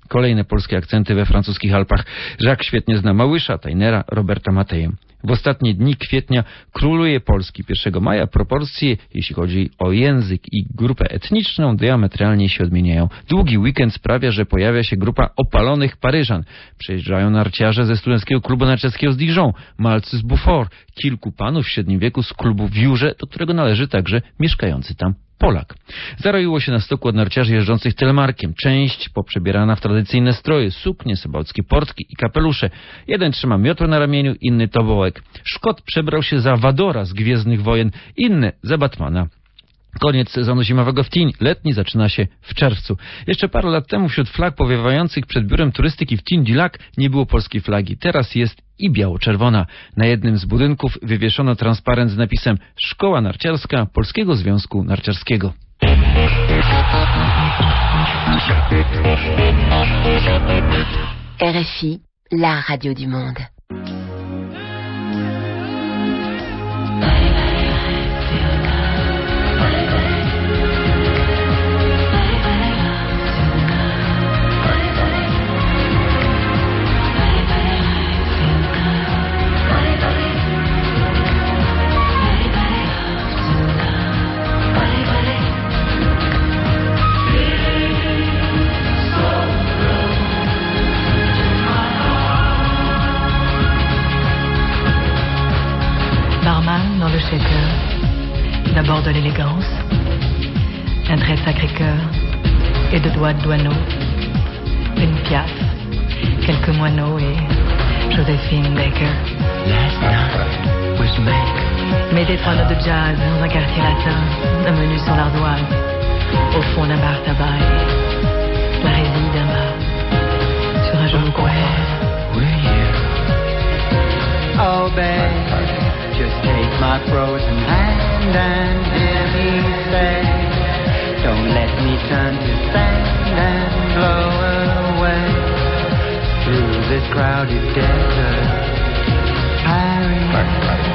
Kolejne polskie akcenty we francuskich Alpach. Jacques świetnie zna Małysza, Tajnera, Roberta Mateję. W ostatnie dni kwietnia króluje Polski. pierwszego maja proporcje, jeśli chodzi o język i grupę etniczną, diametralnie się odmieniają. Długi weekend sprawia, że pojawia się grupa opalonych Paryżan. Przyjeżdżają narciarze ze studenckiego klubu narciarskiego z Dijon, malcy z Beaufort, kilku panów w średnim wieku z klubu w Jurze, do którego należy także mieszkający tam Polak. Zaroiło się na stoku od narciarzy jeżdżących telemarkiem. Część poprzebierana w tradycyjne stroje, suknie, sobałckie portki i kapelusze. Jeden trzyma miotłę na ramieniu, inny tobołek. Szkot przebrał się za Vadora z Gwiezdnych Wojen, inny za Batmana. Koniec sezonu zimowego w Tignes. Letni zaczyna się w czerwcu. Jeszcze parę lat temu wśród flag powiewających przed biurem turystyki w Tignes-du-Lac nie było polskiej flagi. Teraz jest i biało-czerwona. Na jednym z budynków wywieszono transparent z napisem Szkoła Narciarska Polskiego Związku Narciarskiego. R F I, la radio du monde. Barman dans le shaker, d'abord de l'élégance, un trait Sacré-Cœur et deux doigts de douaneau, une piaffe, quelques moineaux et Joséphine Baker. Last night was Meg. Mettez trois notes de jazz dans un quartier latin, un menu sur l'ardoise, au fond d'un bar tabac et la résine d'un bar, sur un genou couvert. Oh babe, just take my frozen hand and hear me say, don't let me turn to sand and blow away through this crowded desert. Paris.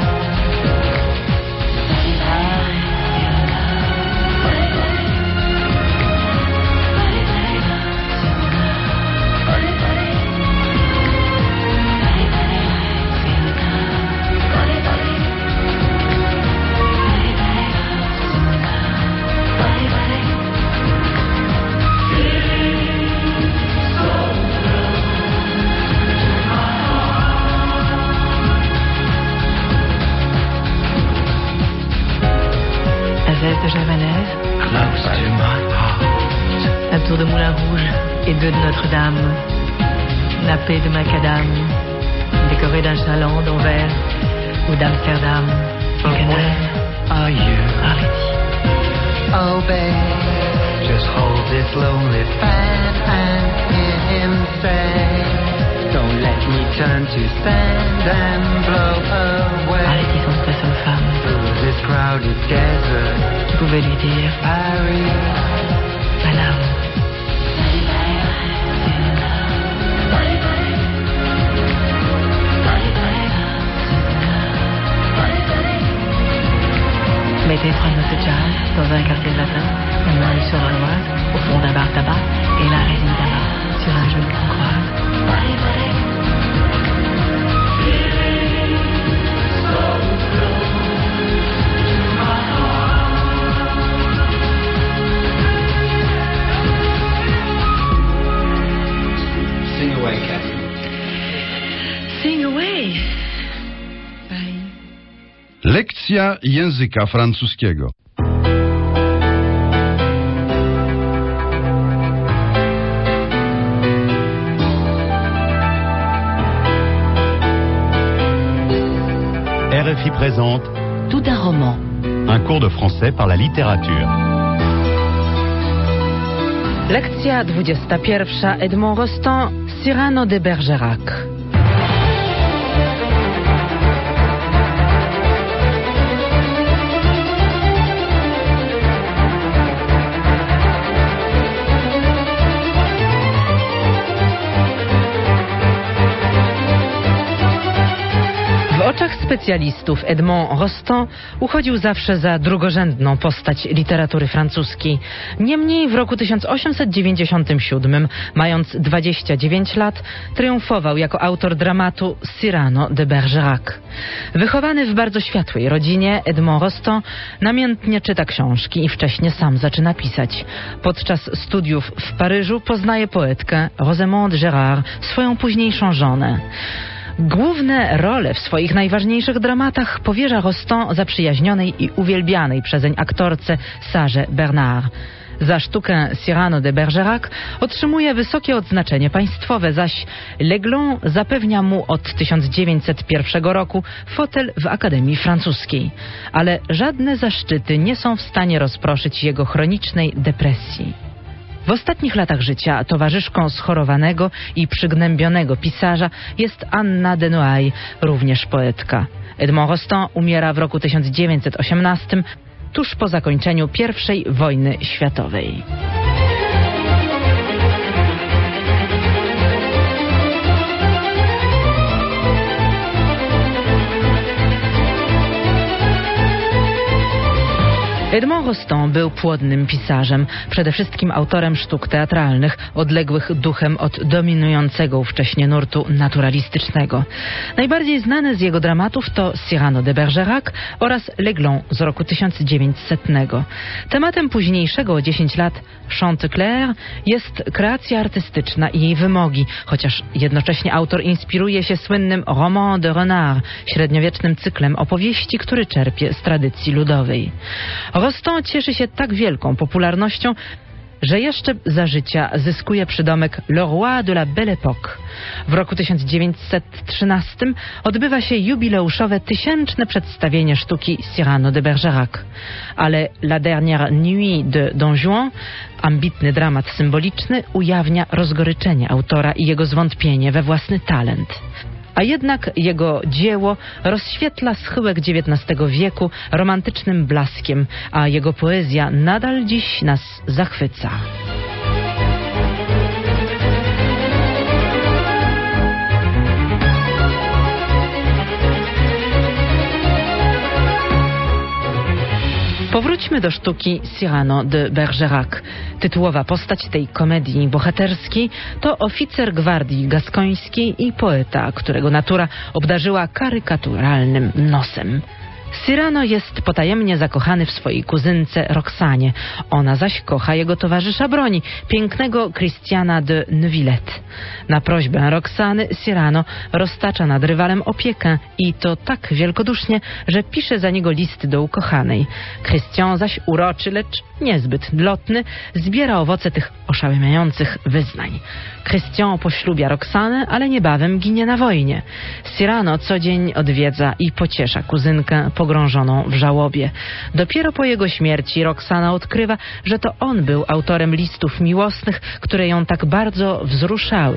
De javanaise, close to my heart. Un tour de Moulin Rouge et deux de Notre-Dame, nappé de macadam, décoré d'un chaland d'Anvers ou d'Amsterdam. But where are you? Arletty. Oh babe, just hold this lonely fan and hear him say, don't let me turn to sand and blow away. Arletty, son sa seule femme. Through this crowded desert. Qui pouvait lui dire Paris, Madame. Mettez trois notes de jazz dans un quartier latin, un menu sur l'ardoise, au fond d'un bar tabac et la résine tabac sur un genou qu'on croise. Sing away, Catherine. Sing away. Lekcja języka francuskiego. R F I présente Tout un roman. un cours de français par la littérature. Lekcja dwudziesta pierwsza. Edmond Rostand, Cyrano de Bergerac. W oczach specjalistów socjalistów Edmond Rostand uchodził zawsze za drugorzędną postać literatury francuskiej. Niemniej w roku tysiąc osiemset dziewięćdziesiątym siódmym, mając dwadzieścia dziewięć lat, triumfował jako autor dramatu Cyrano de Bergerac. Wychowany w bardzo światłej rodzinie, Edmond Rostand namiętnie czyta książki i wcześnie sam zaczyna pisać. Podczas studiów w Paryżu poznaje poetkę Rosemonde Gérard, swoją późniejszą żonę. Główne role w swoich najważniejszych dramatach powierza Rostand zaprzyjaźnionej i uwielbianej przezeń aktorce Sarze Bernard. Za sztukę Cyrano de Bergerac otrzymuje wysokie odznaczenie państwowe, zaś L'Aiglon zapewnia mu od tysiąc dziewięćset pierwszego roku fotel w Akademii Francuskiej. Ale żadne zaszczyty nie są w stanie rozproszyć jego chronicznej depresji. W ostatnich latach życia towarzyszką schorowanego i przygnębionego pisarza jest Anna de Noailles, również poetka. Edmond Rostand umiera w roku tysiąc dziewięćset osiemnastym, tuż po zakończeniu pierwszej wojny światowej. Edmond Rostand był płodnym pisarzem, przede wszystkim autorem sztuk teatralnych, odległych duchem od dominującego ówcześnie nurtu naturalistycznego. Najbardziej znane z jego dramatów to Cyrano de Bergerac oraz L'Aiglon z roku tysiąc dziewięćsetnego. Tematem późniejszego o dziesięć lat Chantecler jest kreacja artystyczna i jej wymogi, chociaż jednocześnie autor inspiruje się słynnym Roman de Renard, średniowiecznym cyklem opowieści, który czerpie z tradycji ludowej. Rostand cieszy się tak wielką popularnością, że jeszcze za życia zyskuje przydomek Le Roi de la Belle Époque. W roku tysiąc dziewięćset trzynastym odbywa się jubileuszowe tysięczne przedstawienie sztuki Cyrano de Bergerac. Ale La Dernière Nuit de Don Juan, ambitny dramat symboliczny, ujawnia rozgoryczenie autora i jego zwątpienie we własny talent. A jednak jego dzieło rozświetla schyłek dziewiętnastego wieku romantycznym blaskiem, a jego poezja nadal dziś nas zachwyca. Powróćmy do sztuki Cyrano de Bergerac. Tytułowa postać tej komedii bohaterskiej to oficer gwardii gaskońskiej i poeta, którego natura obdarzyła karykaturalnym nosem. Cyrano jest potajemnie zakochany w swojej kuzynce Roxanie. Ona zaś kocha jego towarzysza broni, pięknego Christiana de Neuvillette. Na prośbę Roxany Cyrano roztacza nad rywalem opiekę i to tak wielkodusznie, że pisze za niego listy do ukochanej. Christian zaś uroczy, lecz niezbyt lotny, zbiera owoce tych oszałamiających wyznań. Christian poślubia Roxanę, ale niebawem ginie na wojnie. Cyrano co dzień odwiedza i pociesza kuzynkę pogrążoną w żałobie. Dopiero po jego śmierci Roxana odkrywa, że to on był autorem listów miłosnych, które ją tak bardzo wzruszały.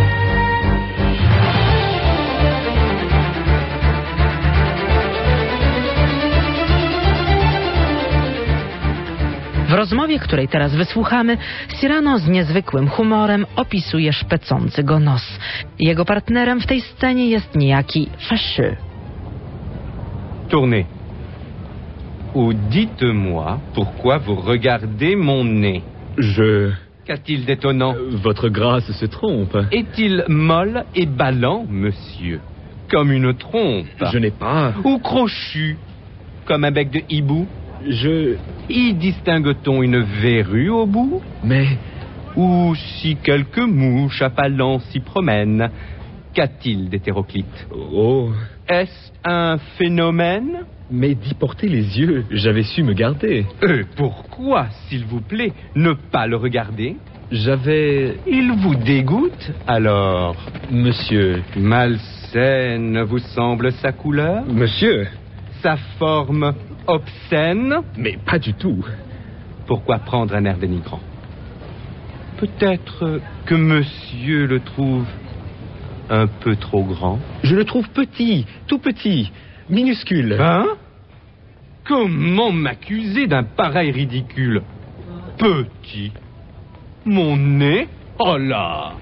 W rozmowie, której teraz wysłuchamy, Cyrano z niezwykłym humorem opisuje szpecący go nos. Jego partnerem w tej scenie jest niejaki Fâcheux. Tournez. Ou dites-moi pourquoi vous regardez mon nez. Je... Qu'a-t-il d'étonnant? Votre grâce se trompe. Est-il molle et ballant, monsieur? Comme une trompe. Je n'ai pas... Ou crochu, comme un bec de hibou? Je... Y distingue-t-on une verrue au bout? Mais... Ou si quelques mouches appalant s'y promènent, qu'a-t-il d'hétéroclite? Oh... Est-ce un phénomène? Mais d'y porter les yeux, j'avais su me garder. Euh, pourquoi, s'il vous plaît, ne pas le regarder? J'avais... Il vous dégoûte, alors? Monsieur... Malsaine vous semble sa couleur? Monsieur... Sa forme obscène? Mais pas du tout. Pourquoi prendre un air dénigrant? Peut-être que monsieur le trouve un peu trop grand? Je le trouve petit, tout petit, minuscule. Hein? Comment m'accuser d'un pareil ridicule? Petit? Mon nez? Oh là!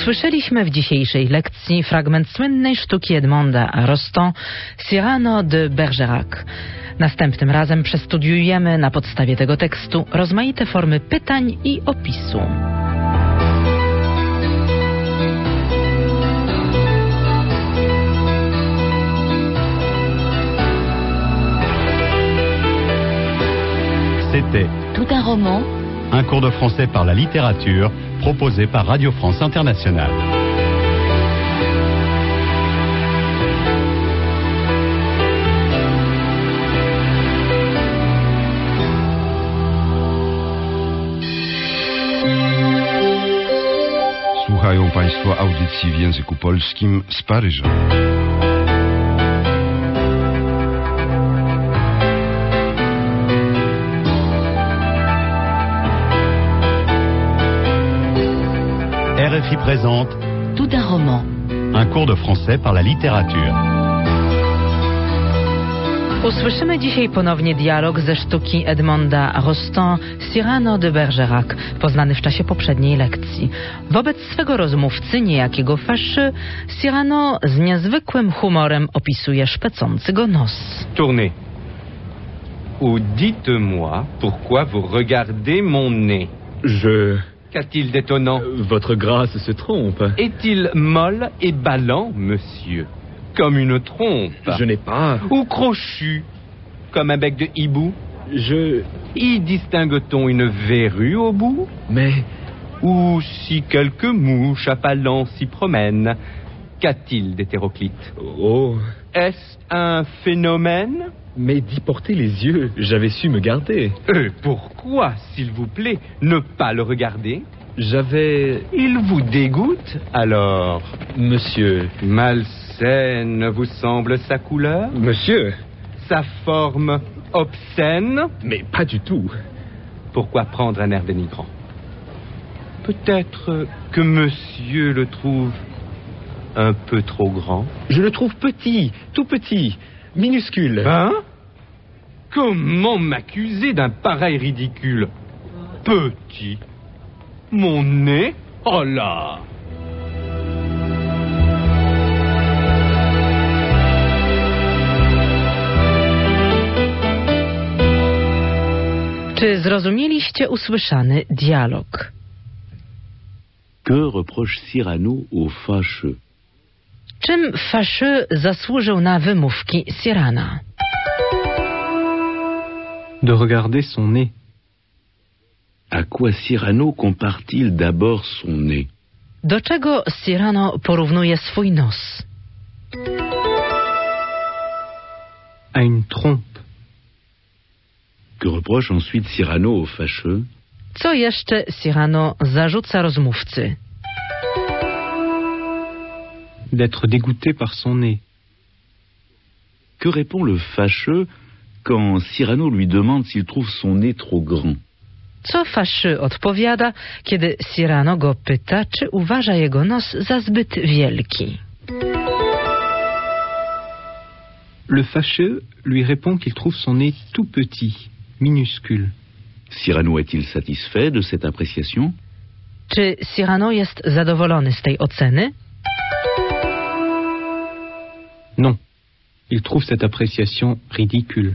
Usłyszeliśmy w dzisiejszej lekcji fragment słynnej sztuki Edmonda Rostand Cyrano de Bergerac. Następnym razem przestudiujemy na podstawie tego tekstu rozmaite formy pytań i opisu. C'était Tout un roman, un cours de français par la littérature proposé par Radio France Internationale. Słuchają Państwo audycji w języku polskim z Paryża. R F I présente Tout un roman, un cours de français par la littérature. Usłyszymy dzisiaj ponownie dialog ze sztuki Edmonda Rostand Cyrano de Bergerac, poznany w czasie poprzedniej lekcji. Wobec swego rozmówcy, niejakiego Fâcheux, Cyrano z niezwykłym humorem opisuje szpecący go nos. Tournez. Ou dites-moi pourquoi vous regardez mon nez. Je... Qu'a-t-il d'étonnant? Votre grâce se trompe. Est-il molle et ballant, monsieur? Comme une trompe. Je n'ai pas... Ou crochu, comme un bec de hibou? Je... Y distingue-t-on une verrue au bout? Mais... Ou si quelque mouche à pas lent s'y promène? Qu'a-t-il d'hétéroclite? Oh... Est-ce un phénomène? Mais d'y porter les yeux, j'avais su me garder. Euh, pourquoi, s'il vous plaît, ne pas le regarder? J'avais... Il vous dégoûte, alors? Monsieur... Malsaine vous semble sa couleur? Monsieur... Sa forme obscène? Mais pas du tout. Pourquoi prendre un air dénigrant? Peut-être que monsieur le trouve un peu trop grand? Je le trouve petit, tout petit, minuscule. Hein? Comment m'accuser d'un pareil ridicule? Petit? Mon nez? Oh là! Czy zrozumieliście usłyszany dialog? Que reproche Cyrano au Fâcheux? Czym Fâcheux zasłużył na wymówki Cyrana? De regarder son nez. À quoi Cyrano compare-t-il d'abord son nez? Do czego Cyrano porównuje swój nos? À une trompe. Que reproche ensuite Cyrano au Fâcheux? Co jeszcze Cyrano zarzuca rozmówcy? D'être dégoûté par son nez. Que répond le Fâcheux quand Cyrano lui demande s'il trouve son nez trop grand? Co Fâcheux odpowiada, kiedy Cyrano go pyta, czy uważa jego nos za zbyt wielki? Le Fâcheux lui répond qu'il trouve son nez tout petit, minuscule. Cyrano est-il satisfait de cette appréciation? Czy Cyrano jest zadowolony z tej oceny? Non, il trouve cette appréciation ridicule.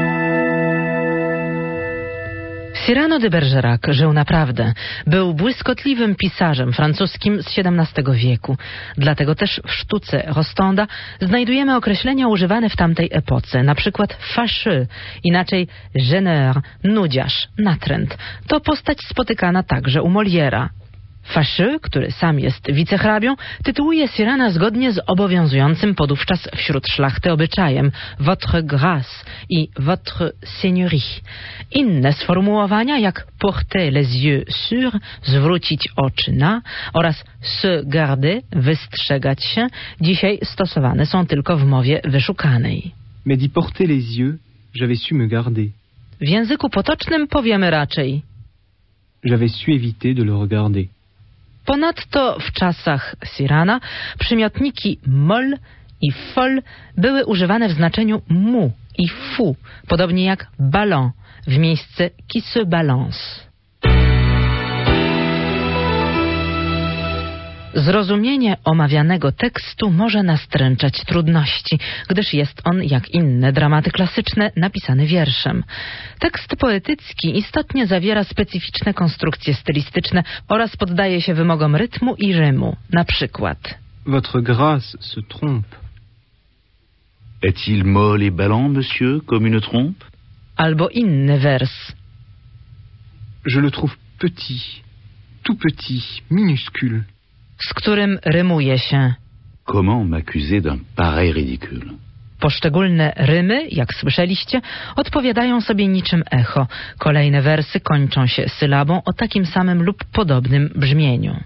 Cyrano de Bergerac żył naprawdę. Był błyskotliwym pisarzem francuskim z siedemnastego wieku. Dlatego też w sztuce Rostanda znajdujemy określenia używane w tamtej epoce. Na przykład fâcheux, inaczej gêneur, nudziarz, natręt. To postać spotykana także u Moliera. Fâcheux, który sam jest wicehrabią, tytułuje Cyrana zgodnie z obowiązującym podówczas wśród szlachty obyczajem votre grâce i votre seigneurie. Inne sformułowania jak porter les yeux sur, zwrócić oczy na, oraz se garder, wystrzegać się, dzisiaj stosowane są tylko w mowie wyszukanej. Mais d'y porter les yeux, j'avais su me garder. W języku potocznym powiemy raczej J'avais su éviter de le regarder. Ponadto w czasach Cyrana przymiotniki molle i folle były używane w znaczeniu mu i fou, podobnie jak ballon w miejsce qui se balance. Zrozumienie omawianego tekstu może nastręczać trudności, gdyż jest on, jak inne dramaty klasyczne, napisany wierszem. Tekst poetycki istotnie zawiera specyficzne konstrukcje stylistyczne oraz poddaje się wymogom rytmu i rymu. Na przykład: Votre grâce se trompe. Est-il molle et ballant, monsieur, comme une trompe? Albo inny wers: Je le trouve petit, tout petit, minuscule. Z którym rymuje się. Comment m'accuser d'un pareil ridicule? Poszczególne rymy, jak słyszeliście, odpowiadają sobie niczym echo. Kolejne wersy kończą się sylabą o takim samym lub podobnym brzmieniu.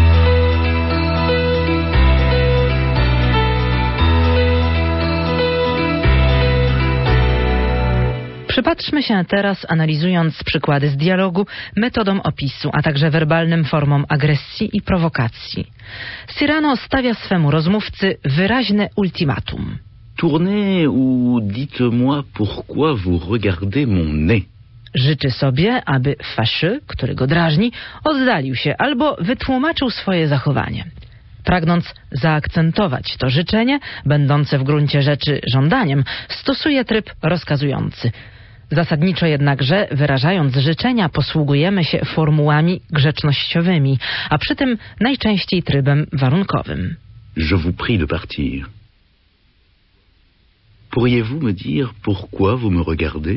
Przypatrzmy się teraz, analizując przykłady z dialogu, metodą opisu, a także werbalnym formom agresji i prowokacji. Cyrano stawia swemu rozmówcy wyraźne ultimatum. Tournez ou dites-moi pourquoi vous regardez mon nez. Życzy sobie, aby Fâcheux, który go drażni, oddalił się albo wytłumaczył swoje zachowanie. Pragnąc zaakcentować to życzenie, będące w gruncie rzeczy żądaniem, stosuje tryb rozkazujący. Zasadniczo jednakże, wyrażając życzenia, posługujemy się formułami grzecznościowymi, a przy tym najczęściej trybem warunkowym. Je vous prie de partir. Pourriez-vous me dire pourquoi vous me regardez?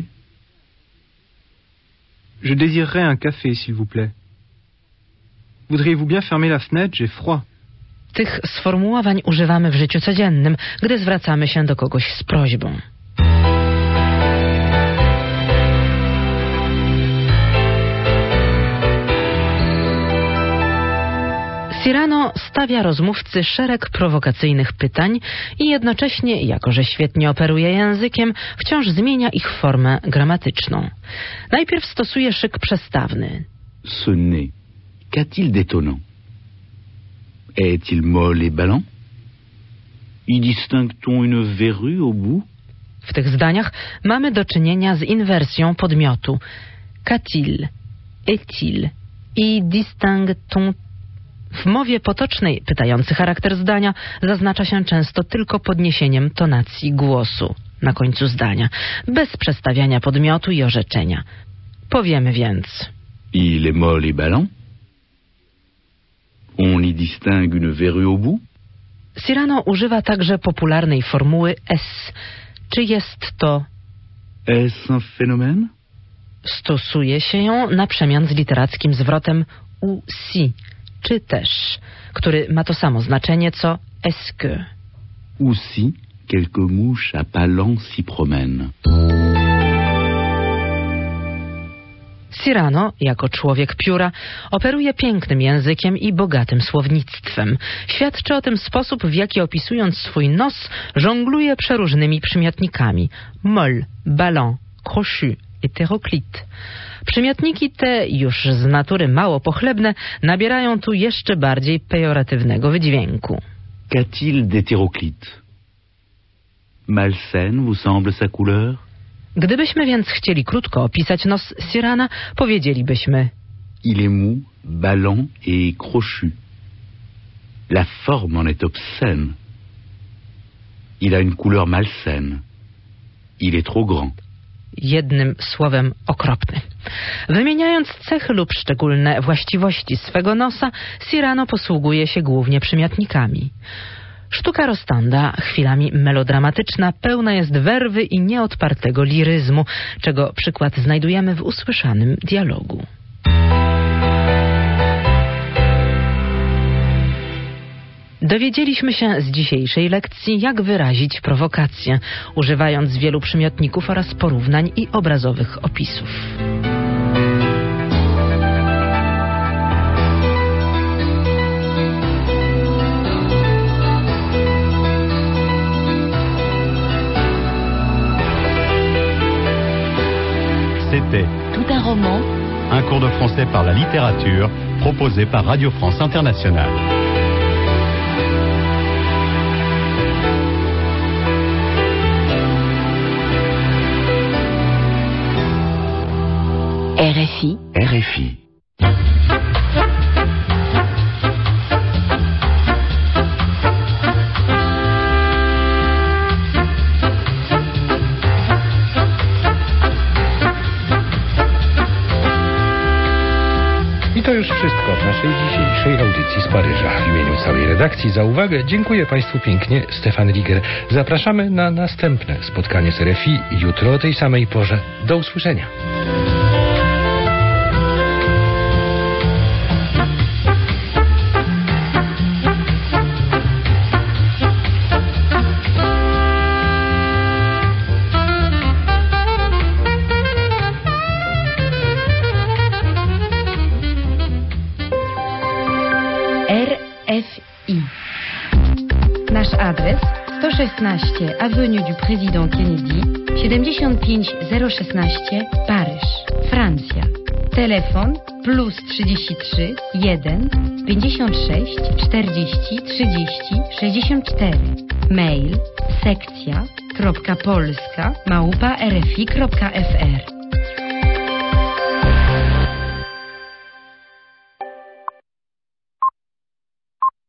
Je désirerais un café, s'il vous plaît. Voudriez-vous bien fermer la fenêtre? J'ai froid. Tych sformułowań używamy w życiu codziennym, gdy zwracamy się do kogoś z prośbą. Cyrano stawia rozmówcy szereg prowokacyjnych pytań i jednocześnie, jako że świetnie operuje językiem, wciąż zmienia ich formę gramatyczną. Najpierw stosuje szyk przestawny. Ce nez, qu'a-t-il d'étonnant? Est-il molle et ballant? Y distingue-t-on une verrue au bout? W tych zdaniach mamy do czynienia z inwersją podmiotu. Qu'a-t-il? Est-il? Y distingue-t-on? W mowie potocznej pytający charakter zdania zaznacza się często tylko podniesieniem tonacji głosu na końcu zdania, bez przestawiania podmiotu i orzeczenia. Powiemy więc: Il est molle et ballant? On y distingue une verrue au bout? Cyrano używa także popularnej formuły S. Czy jest to Est-ce un phénomène? Stosuje się ją na przemian z literackim zwrotem ou si, czy też, który ma to samo znaczenie co est-ce que. Ou si quelques mouches à pas lents s'y promènent. Cyrano, jako człowiek pióra, operuje pięknym językiem i bogatym słownictwem. Świadczy o tym sposób, w jaki opisując swój nos, żongluje przeróżnymi przymiotnikami: molle, ballant, crochu, hétéroclite. Przymiotniki te, już z natury mało pochlebne, nabierają tu jeszcze bardziej pejoratywnego wydźwięku. Qu'a-t-il d'hétéroclite? Malsaine vous semble sa couleur? Gdybyśmy więc chcieli krótko opisać nos Cyrana, powiedzielibyśmy: Il est mou, ballant et crochu. La forme en est obscène. Il a une couleur malsaine. Il est trop grand. Jednym słowem okropny. Wymieniając cechy lub szczególne właściwości swego nosa, Cyrano posługuje się głównie przymiotnikami. Sztuka Rostanda, chwilami melodramatyczna, pełna jest werwy i nieodpartego liryzmu, czego przykład znajdujemy w usłyszanym dialogu. Dowiedzieliśmy się z dzisiejszej lekcji, jak wyrazić prowokację, używając wielu przymiotników oraz porównań i obrazowych opisów. C'était Tout un roman. un cours de français par la littérature proposé par Radio France Internationale. R F I. R F I. już wszystko w naszej dzisiejszej audycji z Paryża. W imieniu całej redakcji za uwagę dziękuję Państwu pięknie. Stefan Riger. Zapraszamy na następne spotkanie z R F I jutro o tej samej porze. Do usłyszenia. R F I. Nasz adres sto szesnaście Avenue du Président Kennedy, siedemdziesiąt pięć zero szesnaście Paryż, Francja. Telefon plus trzydzieści trzy jeden pięćdziesiąt sześć czterdzieści trzydzieści sześćdziesiąt cztery. Mail sekcja kropka polska małpa rfi kropka f r.